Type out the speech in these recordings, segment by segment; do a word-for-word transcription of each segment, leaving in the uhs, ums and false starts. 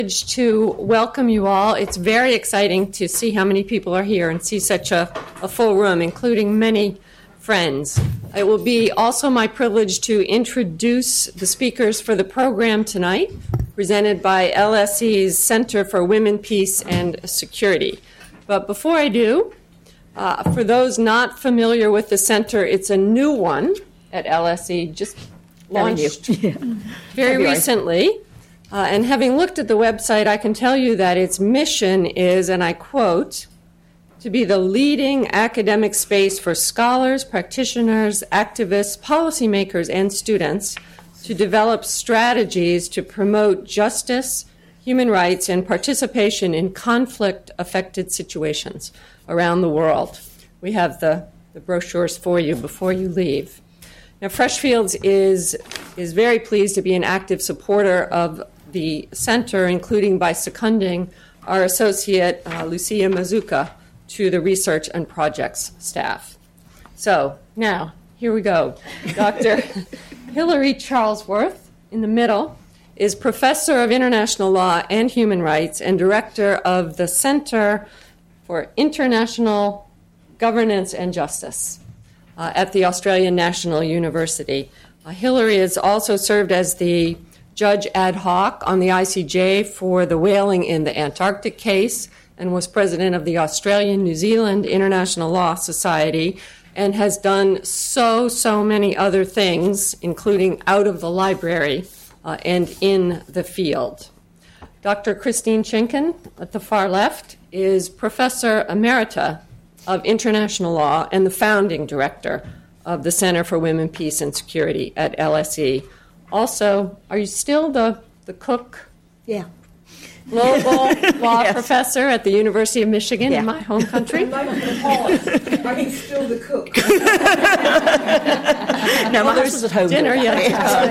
To welcome you all. It's very exciting to see how many people are here and see such a, a full room, including many friends. It will be also my privilege to introduce the speakers for the program tonight, presented by L S E's Center for Women, Peace, and Security. But before I do, uh, for those not familiar with the center, it's a new one at L S E, just launched yeah. very February. recently. Uh, and having looked at the website, I can tell you that its mission is, and I quote, to be the leading academic space for scholars, practitioners, activists, policymakers, and students to develop strategies to promote justice, human rights, and participation in conflict-affected situations around the world. We have the, the brochures for you before you leave. Now, Freshfields is, is very pleased to be an active supporter of the center, including by seconding our associate, uh, Lucia Mazuka, to the research and projects staff. So now, here we go. Doctor Hillary Charlesworth, in the middle, is Professor of International Law and Human Rights and Director of the Center for International Governance and Justice uh, at the Australian National University. Uh, Hillary has also served as the Judge ad hoc on the I C J for the whaling in the Antarctic case and was president of the Australian New Zealand International Law Society and has done so, so many other things, including out of the library uh, and in the field. Doctor Christine Chinkin, at the far left, is Professor Emerita of International Law and the founding director of the Center for Women, Peace, and Security at L S E. Also, are you still the, the Cook? Yeah. Global Law yes. Professor at the University of Michigan yeah. in my home country? I'm Are you still the cook? No, my husband's at home. Dinner yet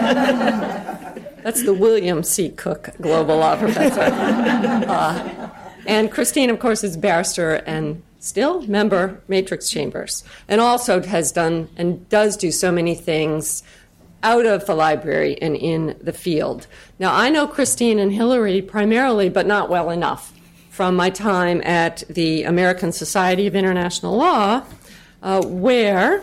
to come. That's the William C. Cook Global Law Professor. Uh, and Christine, of course, is barrister and still member Matrix Chambers, and also has done and does do so many things out of the library and in the field. Now, I know Christine and Hillary primarily, but not well enough, from my time at the American Society of International Law, uh, where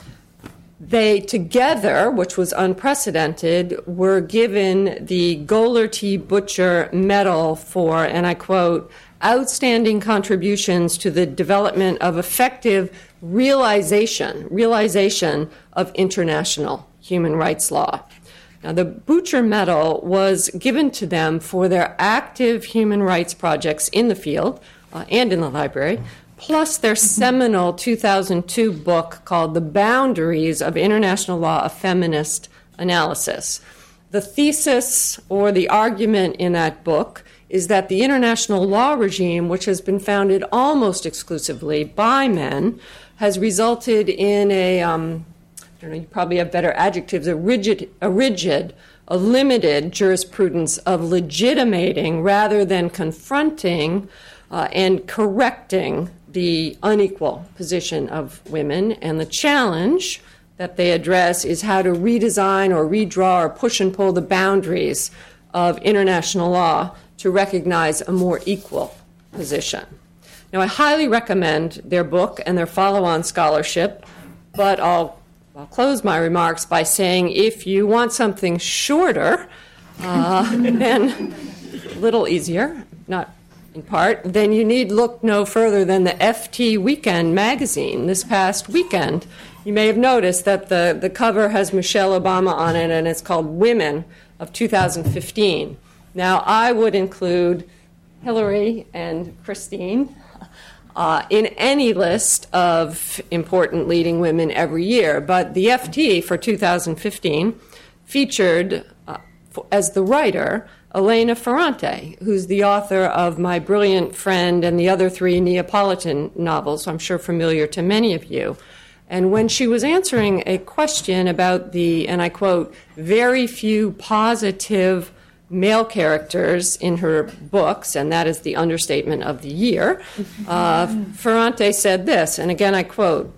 they together, which was unprecedented, were given the Golerty Butcher Medal for, and I quote, outstanding contributions to the development of effective realization, realization of international human rights law. Now, the Butcher Medal was given to them for their active human rights projects in the field uh, and in the library, plus their seminal two thousand two book called The Boundaries of International Law of Feminist Analysis. The thesis or the argument in that book is that the international law regime, which has been founded almost exclusively by men, has resulted in a um, I don't know, you probably have better adjectives, a rigid, a rigid, a limited jurisprudence of legitimating rather than confronting uh, and correcting the unequal position of women. And the challenge that they address is how to redesign or redraw or push and pull the boundaries of international law to recognize a more equal position. Now, I highly recommend their book and their follow-on scholarship, but I'll I'll close my remarks by saying if you want something shorter, uh, then a little easier, not in part, then you need look no further than the F T Weekend magazine this past weekend. You may have noticed that the, the cover has Michelle Obama on it, and it's called Women of two thousand fifteen. Now, I would include Hillary and Christine Uh, in any list of important leading women every year. But the F T for two thousand fifteen featured, uh, for, as the writer, Elena Ferrante, who's the author of My Brilliant Friend and the other three Neapolitan novels, I'm sure familiar to many of you. And when she was answering a question about the, and I quote, very few positive male characters in her books, and that is the understatement of the year, uh, Ferrante said this, and again I quote,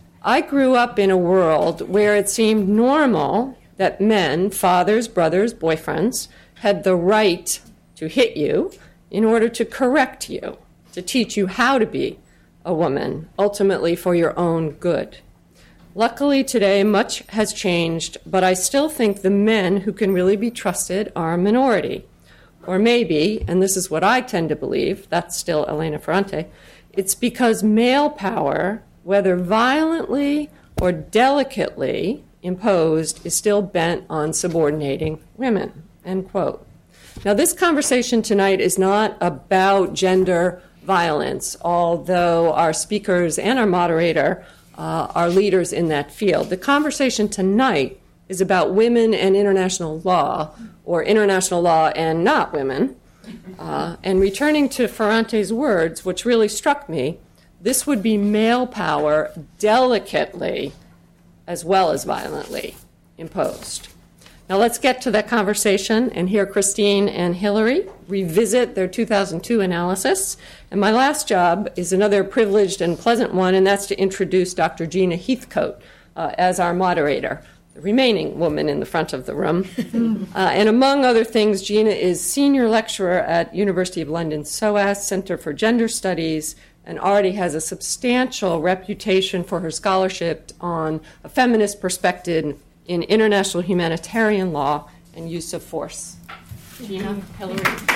I grew up in a world where it seemed normal that men, fathers, brothers, boyfriends, had the right to hit you in order to correct you, to teach you how to be a woman, ultimately for your own good. Luckily today, much has changed, but I still think the men who can really be trusted are a minority. Or maybe, and this is what I tend to believe, that's still Elena Ferrante, it's because male power, whether violently or delicately imposed, is still bent on subordinating women, end quote. Now, this conversation tonight is not about gender violence, although our speakers and our moderator uh, are leaders in that field. The conversation tonight is about women and international law, or international law and not women. Uh, and returning to Ferrante's words, which really struck me, this would be male power delicately as well as violently imposed. Now let's get to that conversation and hear Christine and Hillary revisit their two thousand two analysis. And my last job is another privileged and pleasant one, and that's to introduce Doctor Gina Heathcote uh, as our moderator, the remaining woman in the front of the room. uh, and among other things, Gina is senior lecturer at University of London SOAS Center for Gender Studies, and already has a substantial reputation for her scholarship on a feminist perspective in international humanitarian law and use of force. Gina, Hillary.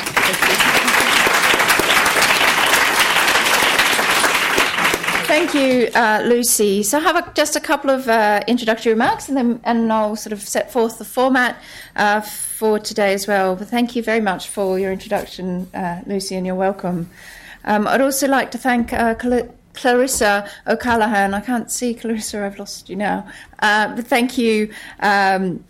Thank you, uh, Lucy. So I have a, just a couple of uh, introductory remarks, and then and I'll sort of set forth the format uh, for today as well. But thank you very much for your introduction, uh, Lucy, and you're welcome. Um, I'd also like to thank uh, Cal- Clarissa O'Callaghan. I can't see Clarissa, I've lost you now. Uh, but thank you um,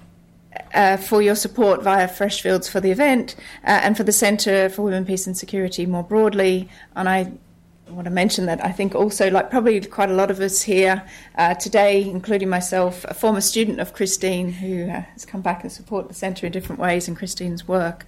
uh, for your support via Freshfields for the event uh, and for the Centre for Women, Peace and Security more broadly. And I I want to mention that I think also, like probably quite a lot of us here uh, today, including myself, a former student of Christine who uh, has come back and support the Centre in different ways in Christine's work.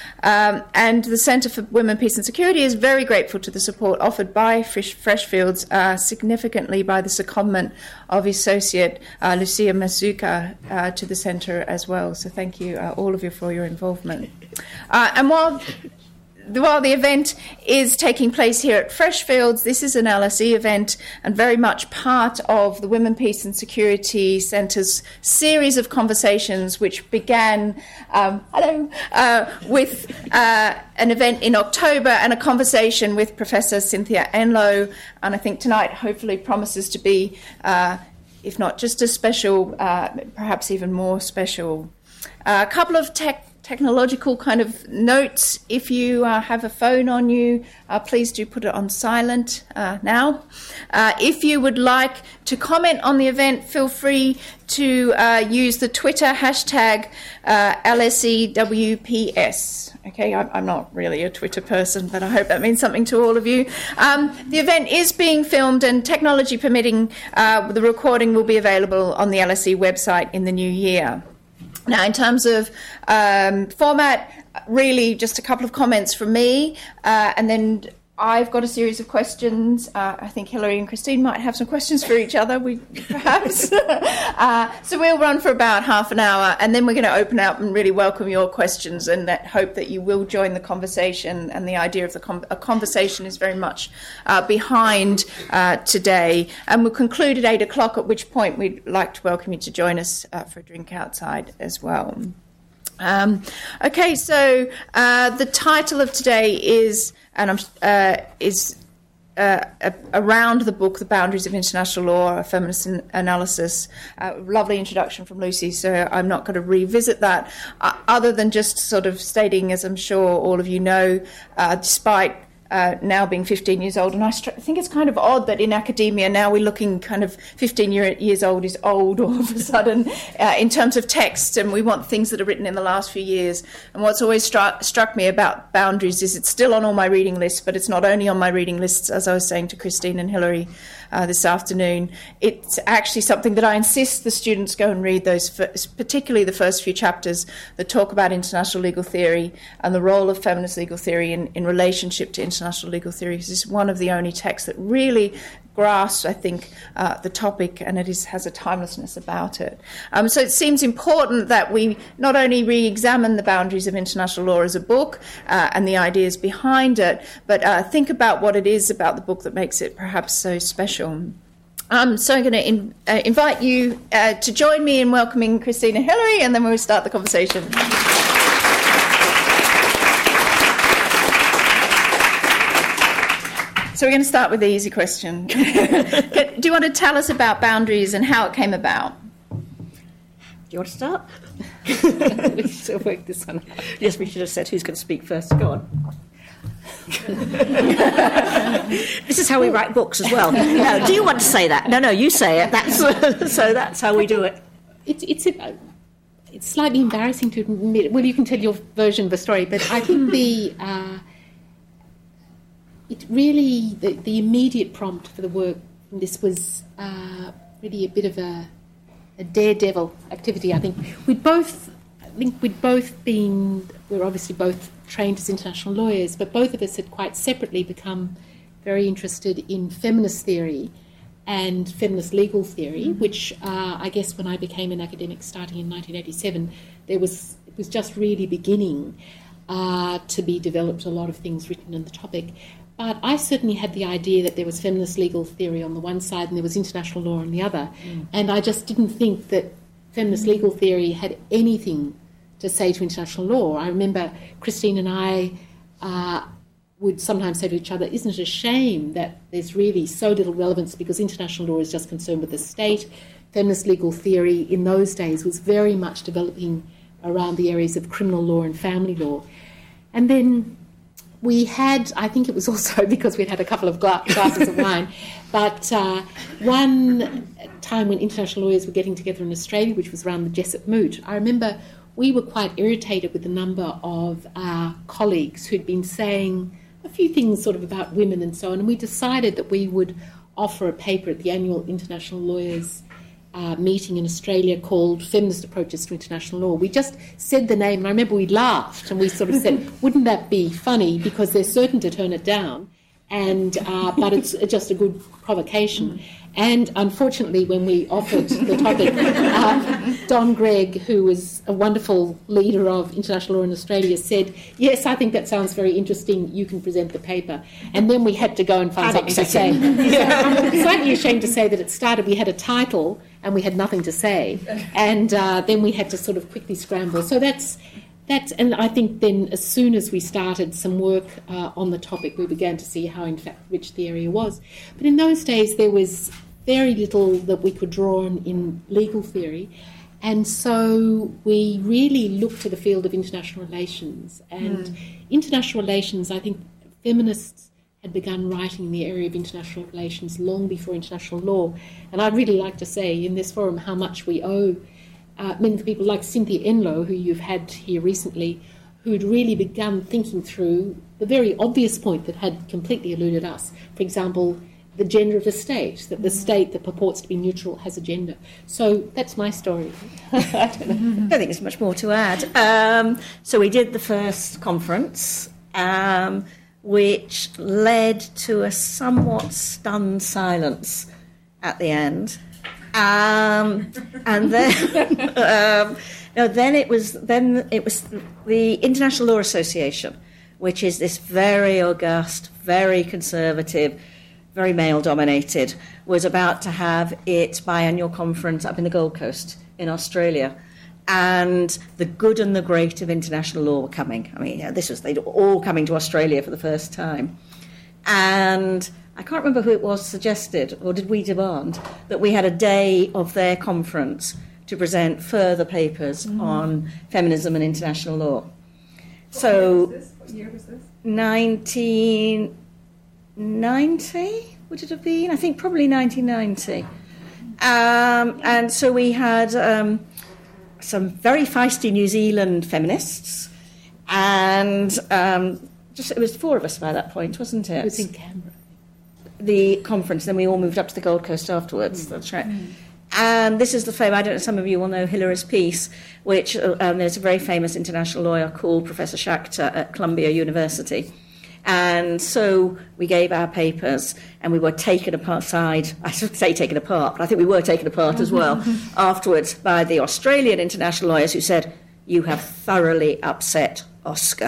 Um, and the Centre for Women, Peace and Security is very grateful to the support offered by Fresh, Freshfields, uh, significantly by the secondment of Associate uh, Lucia Mazuka uh, to the Centre as well. So thank you, uh, all of you, for your involvement. Uh, and while... While the event is taking place here at Freshfields, this is an L S E event and very much part of the Women, Peace and Security Centre's series of conversations, which began um, hello, uh, with uh, an event in October and a conversation with Professor Cynthia Enlow. And I think tonight hopefully promises to be, uh, if not just as special, uh, perhaps even more special. Uh, a couple of tech technological kind of notes. If you uh, have a phone on you, uh, please do put it on silent uh, now. Uh, if you would like to comment on the event, feel free to uh, use the Twitter hashtag uh, L S E W P S. Okay, I'm, I'm not really a Twitter person, but I hope that means something to all of you. Um, the event is being filmed, and technology permitting, uh, the recording will be available on the L S E website in the new year. Now, in terms of um, format, really just a couple of comments from me, uh, and then I've got a series of questions. Uh, I think Hillary and Christine might have some questions for each other, we perhaps. uh, so we'll run for about half an hour, and then we're going to open up and really welcome your questions, and that hope that you will join the conversation. And the idea of the com- a conversation is very much uh, behind uh, today. And we'll conclude at eight o'clock, at which point we'd like to welcome you to join us uh, for a drink outside as well. Um, okay, so uh, the title of today is, and I'm, uh, is uh, a, around the book, The Boundaries of International Law, a Feminist Analysis. Uh, lovely introduction from Lucy, so I'm not going to revisit that, uh, other than just sort of stating, as I'm sure all of you know, uh, despite Uh, now being fifteen years old, and I str- think it's kind of odd that in academia now we're looking kind of fifteen year, years old is old all of a sudden uh, in terms of text, and we want things that are written in the last few years. And what's always stru- struck me about Boundaries is it's still on all my reading lists, but it's not only on my reading lists, as I was saying to Christine and Hillary uh, this afternoon. It's actually something that I insist the students go and read, those first, particularly the first few chapters that talk about international legal theory and the role of feminist legal theory in, in relationship to international International legal theory. This is one of the only texts that really grasps, I think, uh, the topic, and it is, has a timelessness about it. Um, so it seems important that we not only re-examine the boundaries of international law as a book uh, and the ideas behind it, but uh, think about what it is about the book that makes it perhaps so special. Um, so I'm going to in, uh, invite you uh, to join me in welcoming Christina Hillary, and then we'll start the conversation. So we're going to start with the easy question. Do you want to tell us about boundaries and how it came about? Do you want to start? We should work this one out. Yes, we should have said who's going to speak first. Go on. This is how we write books as well. No, do you want to say that? No, no, you say it. That's so that's how we do it. It's it's a, it's slightly embarrassing to admit. Well, you can tell your version of the story, but I think the uh, it really the, the immediate prompt for the work. This was uh, really a bit of a, a daredevil activity. I think we'd both. I think we'd both been. We're obviously both trained as international lawyers, but both of us had quite separately become very interested in feminist theory and feminist legal theory, mm-hmm. which uh, I guess when I became an academic starting in nineteen eighty-seven, there was it was just really beginning uh, to be developed, a lot of things written on the topic. But I certainly had the idea that there was feminist legal theory on the one side and there was international law on the other, mm. and I just didn't think that feminist legal theory had anything to say to international law. I remember Christine and I uh, would sometimes say to each other, isn't it a shame that there's really so little relevance because international law is just concerned with the state. Feminist legal theory in those days was very much developing around the areas of criminal law and family law. And then we had, I think it was also because we'd had a couple of gla- glasses of wine, but uh, one time when international lawyers were getting together in Australia, which was around the Jessup Moot, I remember we were quite irritated with the number of our colleagues who'd been saying a few things sort of about women and so on, and we decided that we would offer a paper at the annual International Lawyers uh, meeting in Australia called Feminist Approaches to International Law. We just said the name, and I remember we laughed, and we sort of said, wouldn't that be funny, because they're certain to turn it down, and uh, but it's just a good provocation. And unfortunately, when we offered the topic, uh, Don Gregg, who was a wonderful leader of international law in Australia, said, yes, I think that sounds very interesting, you can present the paper. And then we had to go and find something to say. I'm slightly ashamed to say that it started, we had a title and we had nothing to say. And uh, then we had to sort of quickly scramble. So that's, that's and I think then as soon as we started some work uh, on the topic, we began to see how, in fact, rich the area was. But in those days, there was very little that we could draw on in legal theory, and so we really looked to the field of international relations. And mm. international relations, I think feminists had begun writing in the area of international relations long before international law. And I'd really like to say in this forum how much we owe uh, many people like Cynthia Enloe, who you've had here recently, who'd really begun thinking through the very obvious point that had completely eluded us. For example, the gender of the state, that the state that purports to be neutral has a gender. So that's my story. I don't know. I don't think there's much more to add. Um, so we did the first conference, um, which led to a somewhat stunned silence at the end. Um, and then, um, no, then it was then it was the International Law Association, which is this very august, very conservative, very male-dominated, was about to have its biannual conference up in the Gold Coast in Australia. And the good and the great of international law were coming. I mean, this was, they'd all coming to Australia for the first time. And I can't remember who it was suggested, or did we demand, that we had a day of their conference to present further papers mm. on feminism and international law. What so, year was this? What year was this? nineteen ninety, would it have been? I think probably nineteen ninety. Um, and so we had um, some very feisty New Zealand feminists, and um, just it was four of us by that point, wasn't it? It was in Canberra. The conference, then we all moved up to the Gold Coast afterwards, mm. that's right. Mm. And this is the fame, I don't know, some of you will know Hillary's piece, which um, there's a very famous international lawyer called Professor Schachter at Columbia University. And so we gave our papers and we were taken aside, I should say taken apart, but I think we were taken apart as well, afterwards by the Australian international lawyers who said, "You have thoroughly upset Oscar."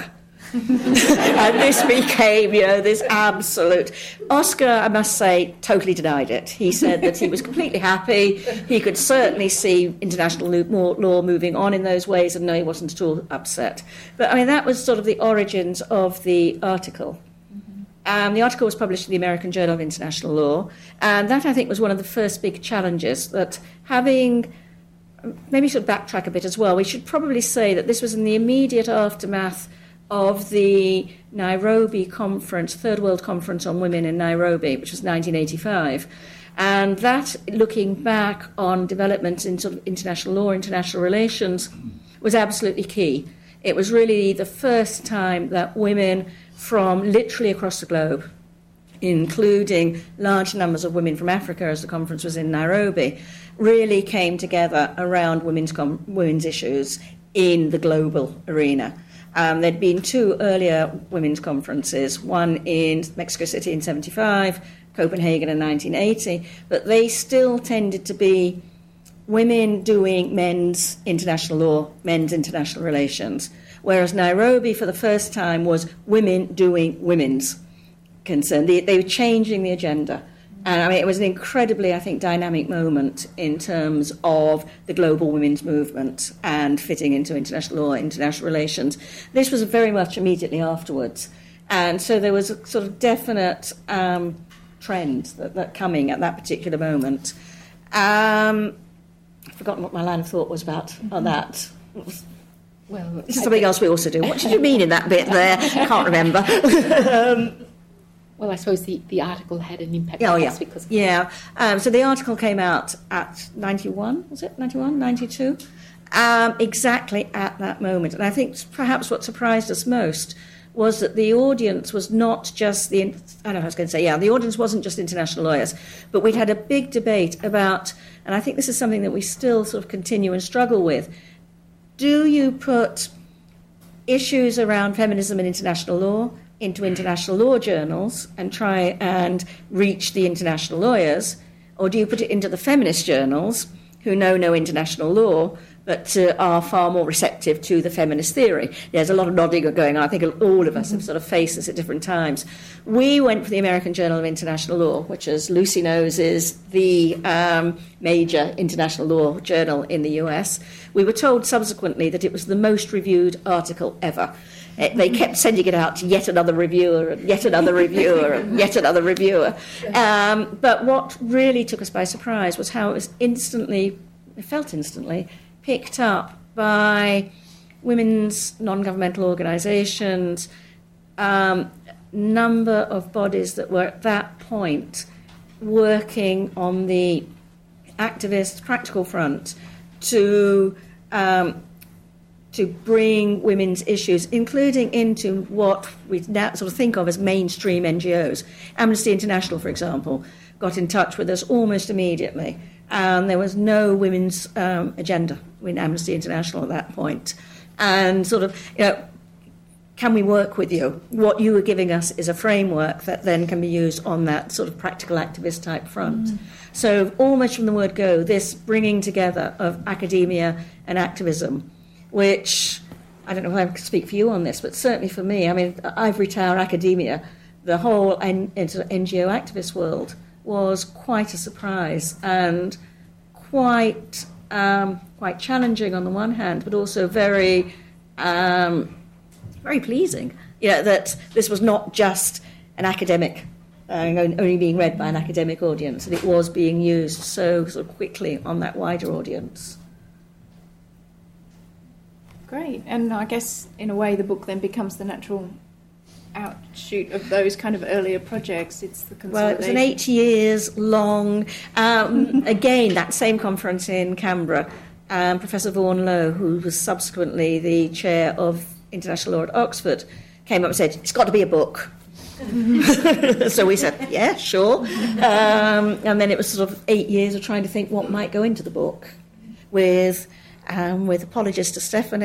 And this became, you know, this absolute... Oscar, I must say, totally denied it. He said that he was completely happy. He could certainly see international law moving on in those ways, and no, he wasn't at all upset. But, I mean, that was sort of the origins of the article. Mm-hmm. Um, the article was published in the American Journal of International Law, and that, I think, was one of the first big challenges, that having... Maybe we should backtrack a bit as well. We should probably say that this was in the immediate aftermath of the Nairobi Conference, Third World Conference on Women in Nairobi, which was nineteen eighty-five. And that, looking back on developments in sort of international law, international relations, was absolutely key. It was really the first time that women from literally across the globe, including large numbers of women from Africa, as the conference was in Nairobi, really came together around women's, com- women's issues in the global arena. Um, there'd been two earlier women's conferences, one in Mexico City in seventy-five, Copenhagen in nineteen eighty, but they still tended to be women doing men's international law, men's international relations, whereas Nairobi for the first time was women doing women's concern. They, they were changing the agenda. And I mean, it was an incredibly, I think, dynamic moment in terms of the global women's movement and fitting into international law, international relations. This was very much immediately afterwards. And so there was a sort of definite um, trend that, that coming at that particular moment. Um, I've forgotten what my line of thought was about mm-hmm. on that. Well, this is something else we also do. What did you mean in that bit there? I can't remember. um, Well, I suppose the, the article had an impact oh, on yeah. us because... Yeah, um, so the article came out at ninety-one, was it? ninety-one, ninety-two? Um, exactly at that moment. And I think perhaps what surprised us most was that the audience was not just the... I don't know, I was going to say, yeah, the audience wasn't just international lawyers, but we'd had a big debate about, and I think this is something that we still sort of continue and struggle with, do you put issues around feminism and international law into international law journals and try and reach the international lawyers, or do you put it into the feminist journals who know no international law but uh, are far more receptive to the feminist theory? There's a lot of nodding going on. I think all of us have sort of faced this at different times. We went for the American Journal of International Law, which, as Lucy knows, is the um, major international law journal in the U S. We were told subsequently that it was the most reviewed article ever. They kept sending it out to yet another reviewer, and yet another reviewer, and yet another reviewer. Um, but what really took us by surprise was how it was instantly, it felt instantly, picked up by women's non-governmental organisations, um, number of bodies that were at that point working on the activist, practical front to... Um, to bring women's issues, including into what we now sort of think of as mainstream N G Os. Amnesty International, for example, got in touch with us almost immediately, and there was no women's um, agenda in Amnesty International at that point. And sort of, you know, can we work with you? What you were giving us is a framework that then can be used on that sort of practical activist type front. Mm. So almost from the word go, this bringing together of academia and activism, which, I don't know if I can speak for you on this, but certainly for me, I mean, ivory tower academia, the whole N- N G O activist world was quite a surprise and quite um, quite challenging on the one hand, but also very, um, very pleasing. You know, that this was not just an academic, uh, only being read by an academic audience, and it was being used so sort of quickly on that wider audience. Great. And I guess, in a way, the book then becomes the natural outshoot of those kind of earlier projects. It's the consolidation. Well, it was an eight years long... Um, again, that same conference in Canberra, um, Professor Vaughan Lowe, who was subsequently the chair of international law at Oxford, came up and said, it's got to be a book. So we said, yeah, sure. Um, and then it was sort of eight years of trying to think what might go into the book with... Um, with apologies to Stephanie,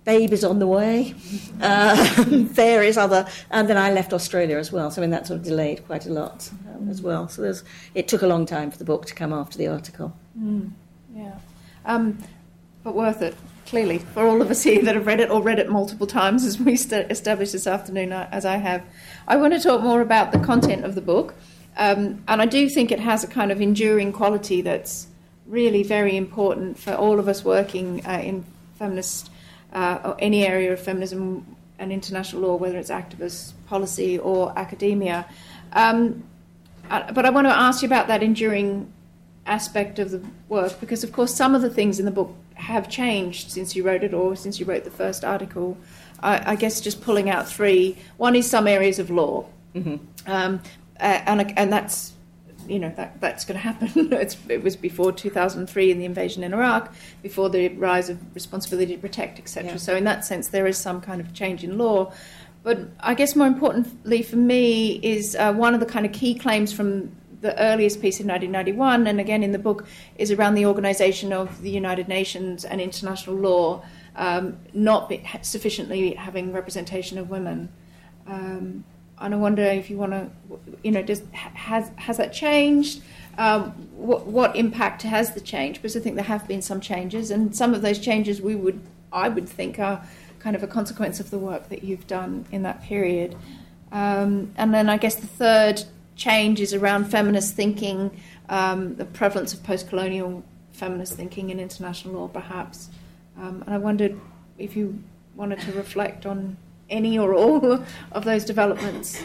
babies on the way, uh, various other, and then I left Australia as well, so I mean that sort of delayed quite a lot um, as well. So there's, it took a long time for the book to come after the article. Mm, yeah, um, but worth it, clearly, for all of us here that have read it or read it multiple times, as we st- established this afternoon, as I have. I want to talk more about the content of the book, um, and I do think it has a kind of enduring quality that's really very important for all of us working uh, in feminist Uh, or any area of feminism and international law, whether it's activist policy or academia. Um, uh, but I want to ask you about that enduring aspect of the work, because, of course, some of the things in the book have changed since you wrote it or since you wrote the first article. I, I guess just pulling out three. One is some areas of law. Mm-hmm. Um, uh, and, and that's you know, that, that's going to happen. It's, it was before two thousand three and the invasion in Iraq, before the rise of responsibility to protect, et cetera. Yeah. So in that sense, there is some kind of change in law. But I guess more importantly for me is uh, one of the kind of key claims from the earliest piece in nineteen ninety-one, and again in the book, is around the organisation of the United Nations and international law um, not be, sufficiently having representation of women. Um, And I wonder if you want to, you know, does, has has that changed? Um, what, what impact has the change? Because I think there have been some changes, and some of those changes we would, I would think, are kind of a consequence of the work that you've done in that period. Um, and then I guess the third change is around feminist thinking, um, the prevalence of post-colonial feminist thinking in international law, perhaps. Um, and I wondered if you wanted to reflect on any or all of those developments.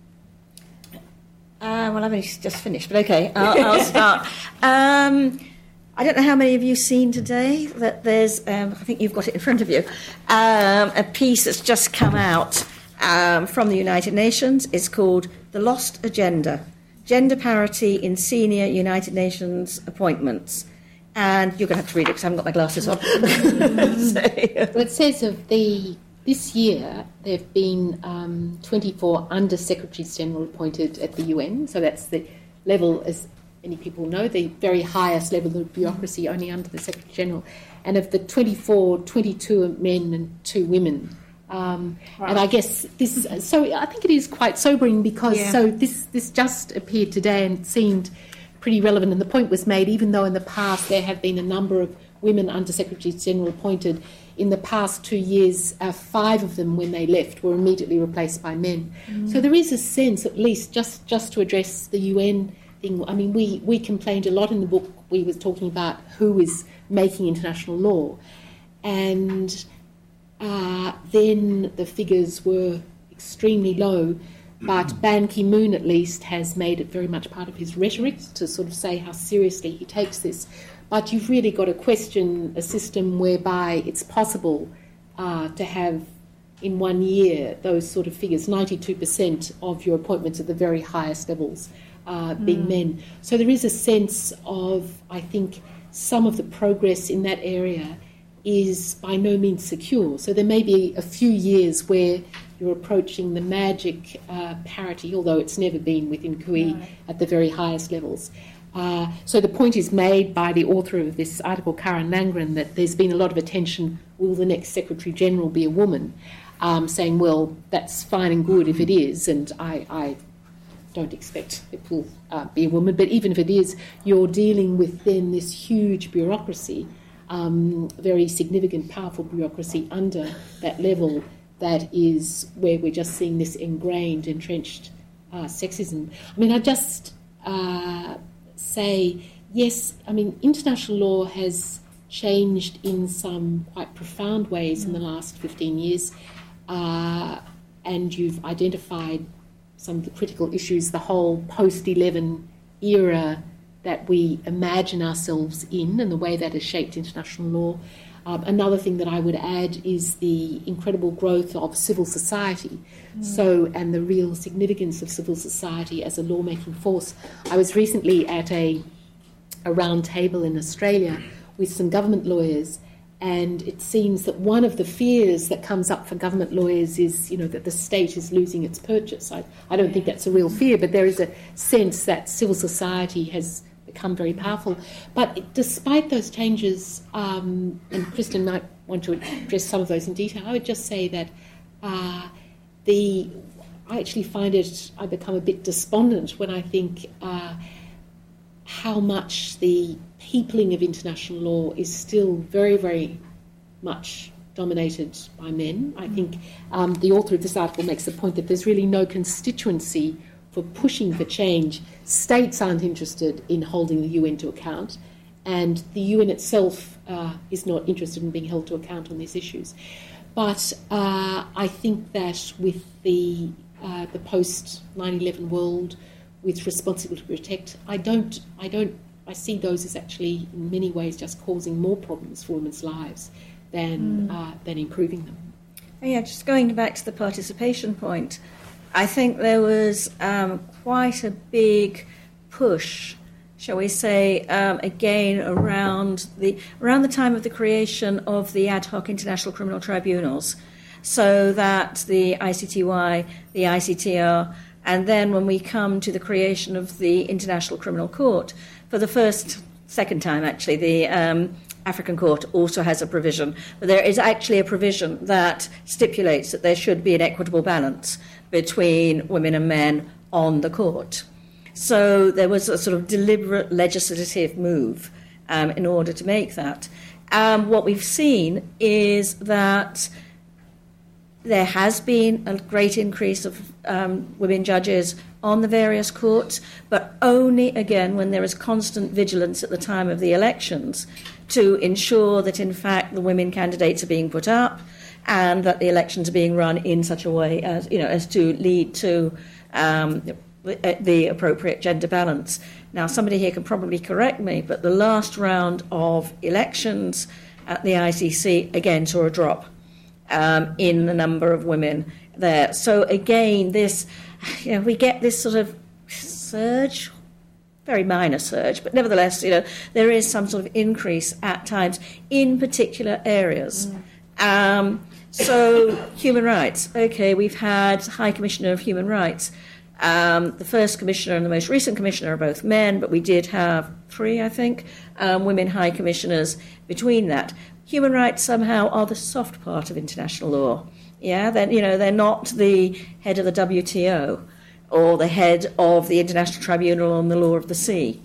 Uh, well, I've only just finished, but okay, I'll, I'll start. Um, I don't know how many of you have seen today that there's, um, I think you've got it in front of you, um, a piece that's just come out um, from the United Nations. It's called The Lost Agenda, Gender Parity in Senior United Nations Appointments. And you're going to have to read it because I haven't got my glasses on. So, well, it says of the... This year, there have been um, twenty-four Under-Secretaries General appointed at the U N, so that's the level, as many people know, the very highest level of bureaucracy, only under the Secretary-General. And of the twenty-four, twenty-two are men and two women. Um, right. And I guess this is, so I think it is quite sobering because yeah. so this, this just appeared today and it seemed pretty relevant, and the point was made, even though in the past there have been a number of women Under-Secretaries General appointed, in the past two years, uh, five of them, when they left, were immediately replaced by men. Mm. So there is a sense, at least, just, just to address the U N thing. I mean, we, we complained a lot in the book. We were talking about who is making international law. And uh, then the figures were extremely low. But Ban Ki-moon, at least, has made it very much part of his rhetoric to sort of say how seriously he takes this. But you've really got to question a system whereby it's possible uh, to have, in one year, those sort of figures, ninety-two percent of your appointments at the very highest levels uh, being mm. men. So there is a sense of, I think, some of the progress in that area is by no means secure. So there may be a few years where you're approaching the magic uh, parity, although it's never been within C U I right. at the very highest levels. Uh, so the point is made by the author of this article, Karen Langren, that there's been a lot of attention, will the next Secretary-General be a woman? Um, saying, well, that's fine and good if it is, and I, I don't expect it will uh, be a woman, but even if it is, you're dealing with then this huge bureaucracy, um, very significant, powerful bureaucracy under that level that is where we're just seeing this ingrained, entrenched uh, sexism. I mean, I just... Uh, say, yes, I mean, international law has changed in some quite profound ways mm. in the last fifteen years, uh, and you've identified some of the critical issues, the whole post eleven era that we imagine ourselves in and the way that has shaped international law. Um, another thing that I would add is the incredible growth of civil society, mm. so and the real significance of civil society as a lawmaking force. I was recently at a, a round table in Australia with some government lawyers, and it seems that one of the fears that comes up for government lawyers is, you know, that the state is losing its purchase. I, I don't think that's a real fear, but there is a sense that civil society has become very powerful. But despite those changes, um, and Kristen might want want to address some of those in detail. I would just say that uh, the I actually find it, I become a bit despondent when I think uh, how much the peopling of international law is still very, very much dominated by men. I think um, the author of this article makes the point that there's really no constituency for pushing for change. States aren't interested in holding the U N to account, and the U N itself uh, is not interested in being held to account on these issues. But uh, I think that with the uh, the post nine eleven world, with Responsibility to Protect, I don't, I don't, I see those as actually in many ways just causing more problems for women's lives than mm. uh, than improving them. Oh, yeah, just going back to the participation point, I think there was um, quite a big push, shall we say, um, again around the around the time of the creation of the ad hoc international criminal tribunals, so that the I C T Y, the I C T R, and then when we come to the creation of the International Criminal Court, for the first, second time actually, the um, African Court also has a provision, but there is actually a provision that stipulates that there should be an equitable balance between women and men on the court. So there was a sort of deliberate legislative move um, in order to make that. Um, what we've seen is that there has been a great increase of um, women judges on the various courts, but only, again, when there is constant vigilance at the time of the elections to ensure that, in fact, the women candidates are being put up and that the elections are being run in such a way as, you know, as to lead to um, the, the appropriate gender balance. Now, somebody here can probably correct me, but the last round of elections at the I C C, again, saw a drop Um, in the number of women there. So again, this, you know, we get this sort of surge, very minor surge, but nevertheless, you know, there is some sort of increase at times in particular areas. Mm. Um, so human rights. Okay, we've had High Commissioner of Human Rights. Um, the first commissioner and the most recent commissioner are both men, but we did have three, I think, um, women high commissioners between that. Human rights somehow are the soft part of international law. Yeah, then you know they're not the head of the W T O or the head of the International Tribunal on the Law of the Sea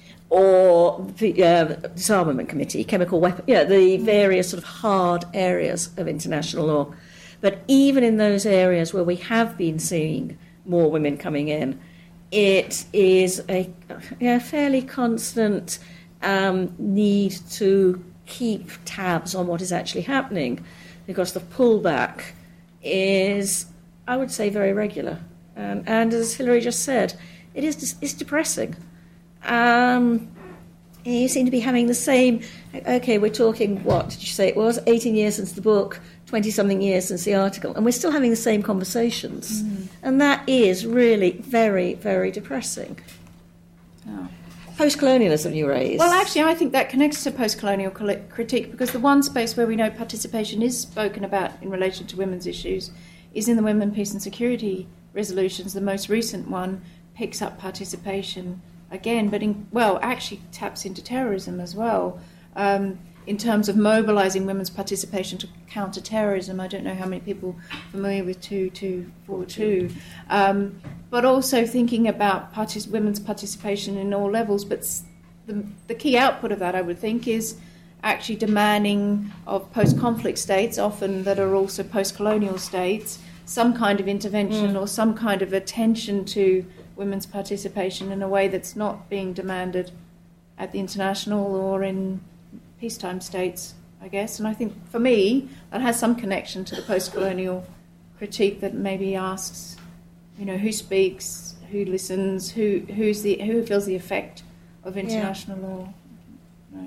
or the uh, Disarmament Committee, chemical weapons. Yeah, the various sort of hard areas of international law. But even in those areas where we have been seeing more women coming in, it is a yeah, fairly constant um, need to keep tabs on what is actually happening, because the pullback is, I would say, very regular. Um, and as Hilary just said, it is it's depressing. Um, you seem to be having the same, okay, we're talking, what did you say it was, eighteen years since the book, twenty-something years since the article, and we're still having the same conversations. Mm. And that is really very, very depressing. Oh. Post-colonialism you raised. Well, actually, I think that connects to post-colonial critique, because the one space where we know participation is spoken about in relation to women's issues is in the Women, Peace and Security resolutions. The most recent one picks up participation again, but in, well, actually taps into terrorism as well, um, in terms of mobilising women's participation to counter terrorism. I don't know how many people are familiar with two two four two, um, but also thinking about partic- women's participation in all levels. But the, the key output of that, I would think, is actually demanding of post-conflict states, often that are also post-colonial states, some kind of intervention mm. or some kind of attention to women's participation in a way that's not being demanded at the international or in peacetime states, I guess. And I think, for me, that has some connection to the post-colonial critique that maybe asks, you know, who speaks, who listens, who who's the who feels the effect of international yeah. law. No.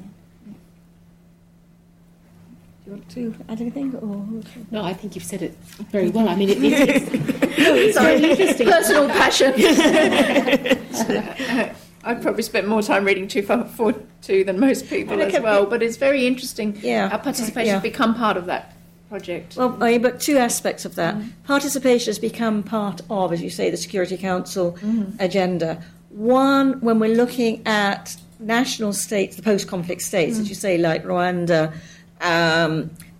Do you want to add anything? Or? No, I think you've said it very well. I mean, it, it, it's, no, it's very interesting. Personal passion. I've probably spent more time reading two four two than most people as well, but it's very interesting yeah. how participation yeah. has become part of that project. Well, but two aspects of that. Mm. Participation has become part of, as you say, the Security Council mm. agenda. One, when we're looking at national states, the post-conflict states, mm. as you say, like Rwanda, um,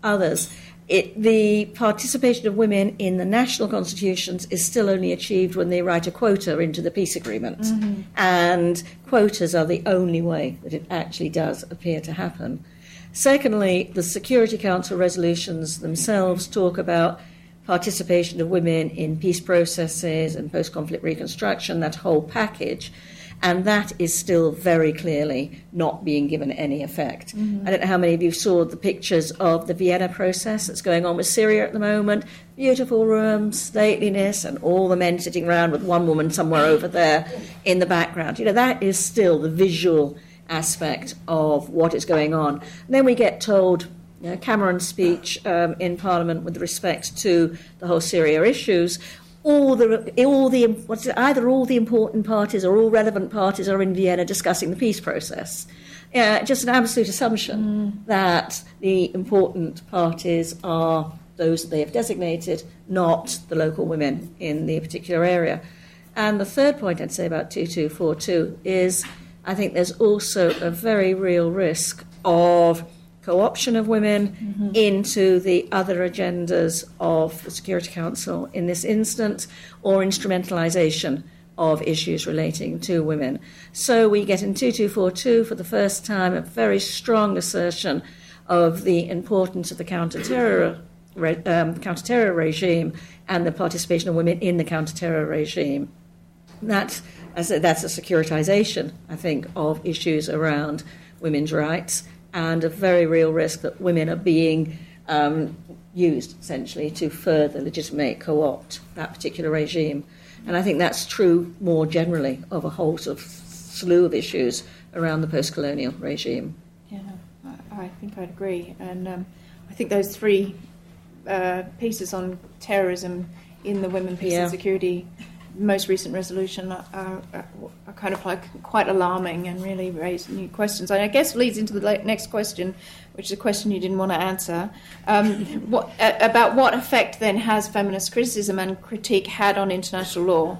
others. It, the participation of women in the national constitutions is still only achieved when they write a quota into the peace agreement. Mm-hmm. And quotas are the only way that it actually does appear to happen. Secondly, the Security Council resolutions themselves talk about participation of women in peace processes and post-conflict reconstruction, that whole package. And that is still very clearly not being given any effect. Mm-hmm. I don't know how many of you saw the pictures of the Vienna process that's going on with Syria at the moment. Beautiful rooms, stateliness, and all the men sitting around with one woman somewhere over there in the background. You know, that is still the visual aspect of what is going on. And then we get told, you know, Cameron's speech um, in Parliament with respect to the whole Syria issues, all the, all the, what's it, either all the important parties or all relevant parties are in Vienna discussing the peace process. Uh, just an absolute assumption mm. that the important parties are those that they have designated, not the local women in the particular area. And the third point I'd say about two two four two is I think there's also a very real risk of co-option of women mm-hmm. into the other agendas of the Security Council in this instance, or instrumentalisation of issues relating to women. So we get in two two four two for the first time a very strong assertion of the importance of the counter-terror, re- um, counter-terror regime and the participation of women in the counter-terror regime. That, as a, that's a securitisation, I think, of issues around women's rights, and a very real risk that women are being um, used, essentially, to further legitimate, co-opt that particular regime. And I think that's true more generally of a whole sort of slew of issues around the post-colonial regime. Yeah, I, I think I'd agree. And um, I think those three uh, pieces on terrorism in the Women, Peace yeah. and Security most recent resolution are, are, are kind of like quite alarming and really raise new questions. And I guess leads into the next question, which is a question you didn't want to answer. Um, what, uh, about what effect then has feminist criticism and critique had on international law?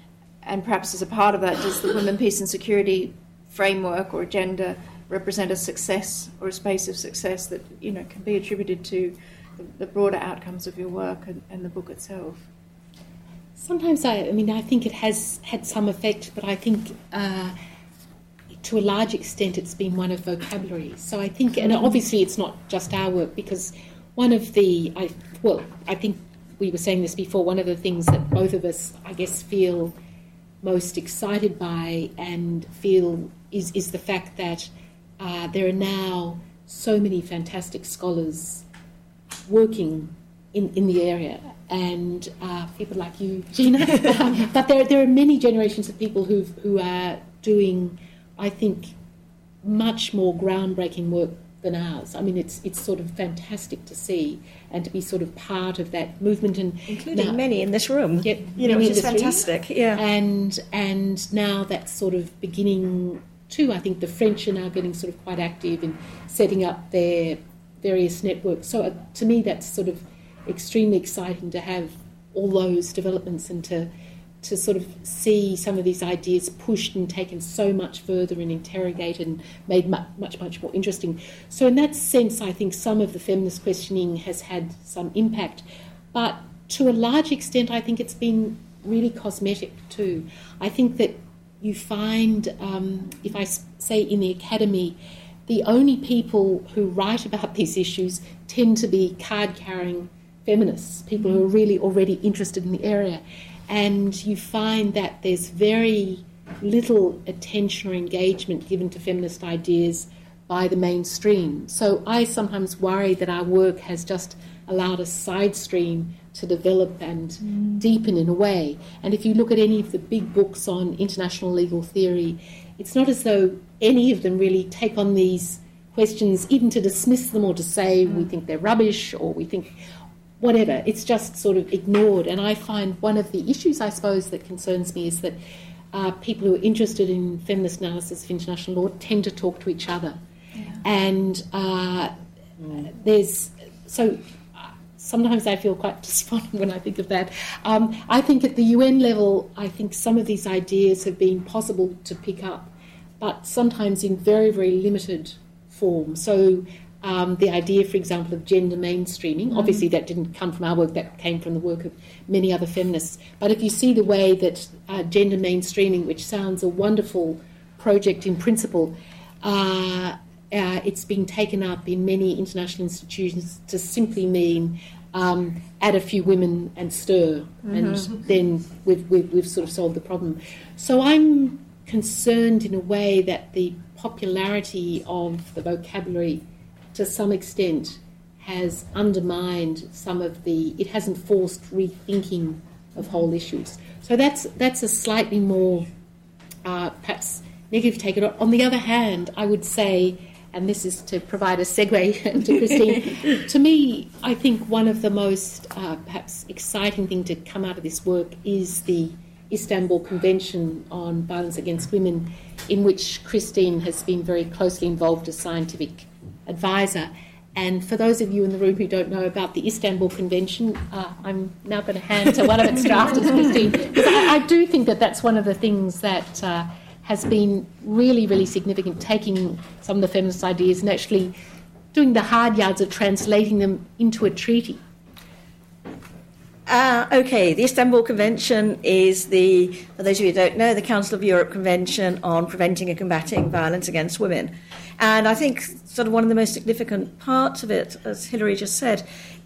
And perhaps as a part of that, does the Women, Peace and Security framework or agenda represent a success or a space of success that, you know, can be attributed to the, the broader outcomes of your work and, and the book itself? Sometimes, I, I mean, I think it has had some effect, but I think uh, to a large extent it's been one of vocabulary. So I think, and obviously it's not just our work, because one of the, I, well, I think we were saying this before, one of the things that both of us, I guess, feel most excited by and feel is, is the fact that uh, there are now so many fantastic scholars working in, in the area. And uh, people like you, Gina. But there, there are many generations of people who who are doing, I think, much more groundbreaking work than ours. I mean, it's it's sort of fantastic to see and to be sort of part of that movement, and including now, many in this room. Yeah, you know, which is fantastic. Yeah, and and now that's sort of beginning too. I think the French are now getting sort of quite active in setting up their various networks. So uh, to me, that's sort of extremely exciting to have all those developments and to to sort of see some of these ideas pushed and taken so much further and interrogated and made much, much, much more interesting. So in that sense, I think some of the feminist questioning has had some impact. But to a large extent, I think it's been really cosmetic too. I think that you find, um, if I say in the academy, the only people who write about these issues tend to be card-carrying feminists, people who are really already interested in the area. And you find that there's very little attention or engagement given to feminist ideas by the mainstream. So I sometimes worry that our work has just allowed a side stream to develop and mm. deepen in a way. And if you look at any of the big books on international legal theory, it's not as though any of them really take on these questions, even to dismiss them or to say mm. we think they're rubbish or we think whatever. It's just sort of ignored. And I find one of the issues, I suppose, that concerns me is that uh, people who are interested in feminist analysis of international law tend to talk to each other. Yeah. And uh, mm. there's... So uh, sometimes I feel quite despondent when I think of that. Um, I think at the U N level, I think some of these ideas have been possible to pick up, but sometimes in very, very limited form. So Um, the idea, for example, of gender mainstreaming, obviously that didn't come from our work, that came from the work of many other feminists. But if you see the way that uh, gender mainstreaming, which sounds a wonderful project in principle, uh, uh, it's being taken up in many international institutions to simply mean um, add a few women and stir, mm-hmm. and then we've, we've, we've sort of solved the problem. So I'm concerned in a way that the popularity of the vocabulary to some extent has undermined some of the, it hasn't forced rethinking of whole issues. So that's that's a slightly more uh, perhaps negative take. On the other hand, I would say, and this is to provide a segue to Christine, to me, I think one of the most uh, perhaps exciting thing to come out of this work is the Istanbul Convention on Violence Against Women, in which Christine has been very closely involved as scientific advisor. And for those of you in the room who don't know about the Istanbul Convention, uh, I'm now going to hand to one of its drafters, Christine, because I, I do think that that's one of the things that uh, has been really, really significant, taking some of the feminist ideas and actually doing the hard yards of translating them into a treaty. Uh, okay, the Istanbul Convention is the, for those of you who don't know, the Council of Europe Convention on Preventing and Combating Violence Against Women. And I think sort of one of the most significant parts of it, as Hilary just said,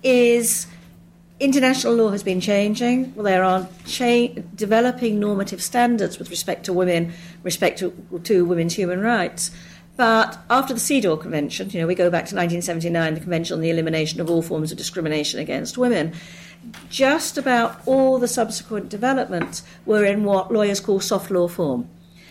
is international law has been changing. Well, there are cha- developing normative standards with respect to women, respect to, to women's human rights. But after the CEDAW Convention, you know, we go back to nineteen seventy-nine, the Convention on the Elimination of All Forms of Discrimination Against Women, just about all the subsequent developments were in what lawyers call soft law form.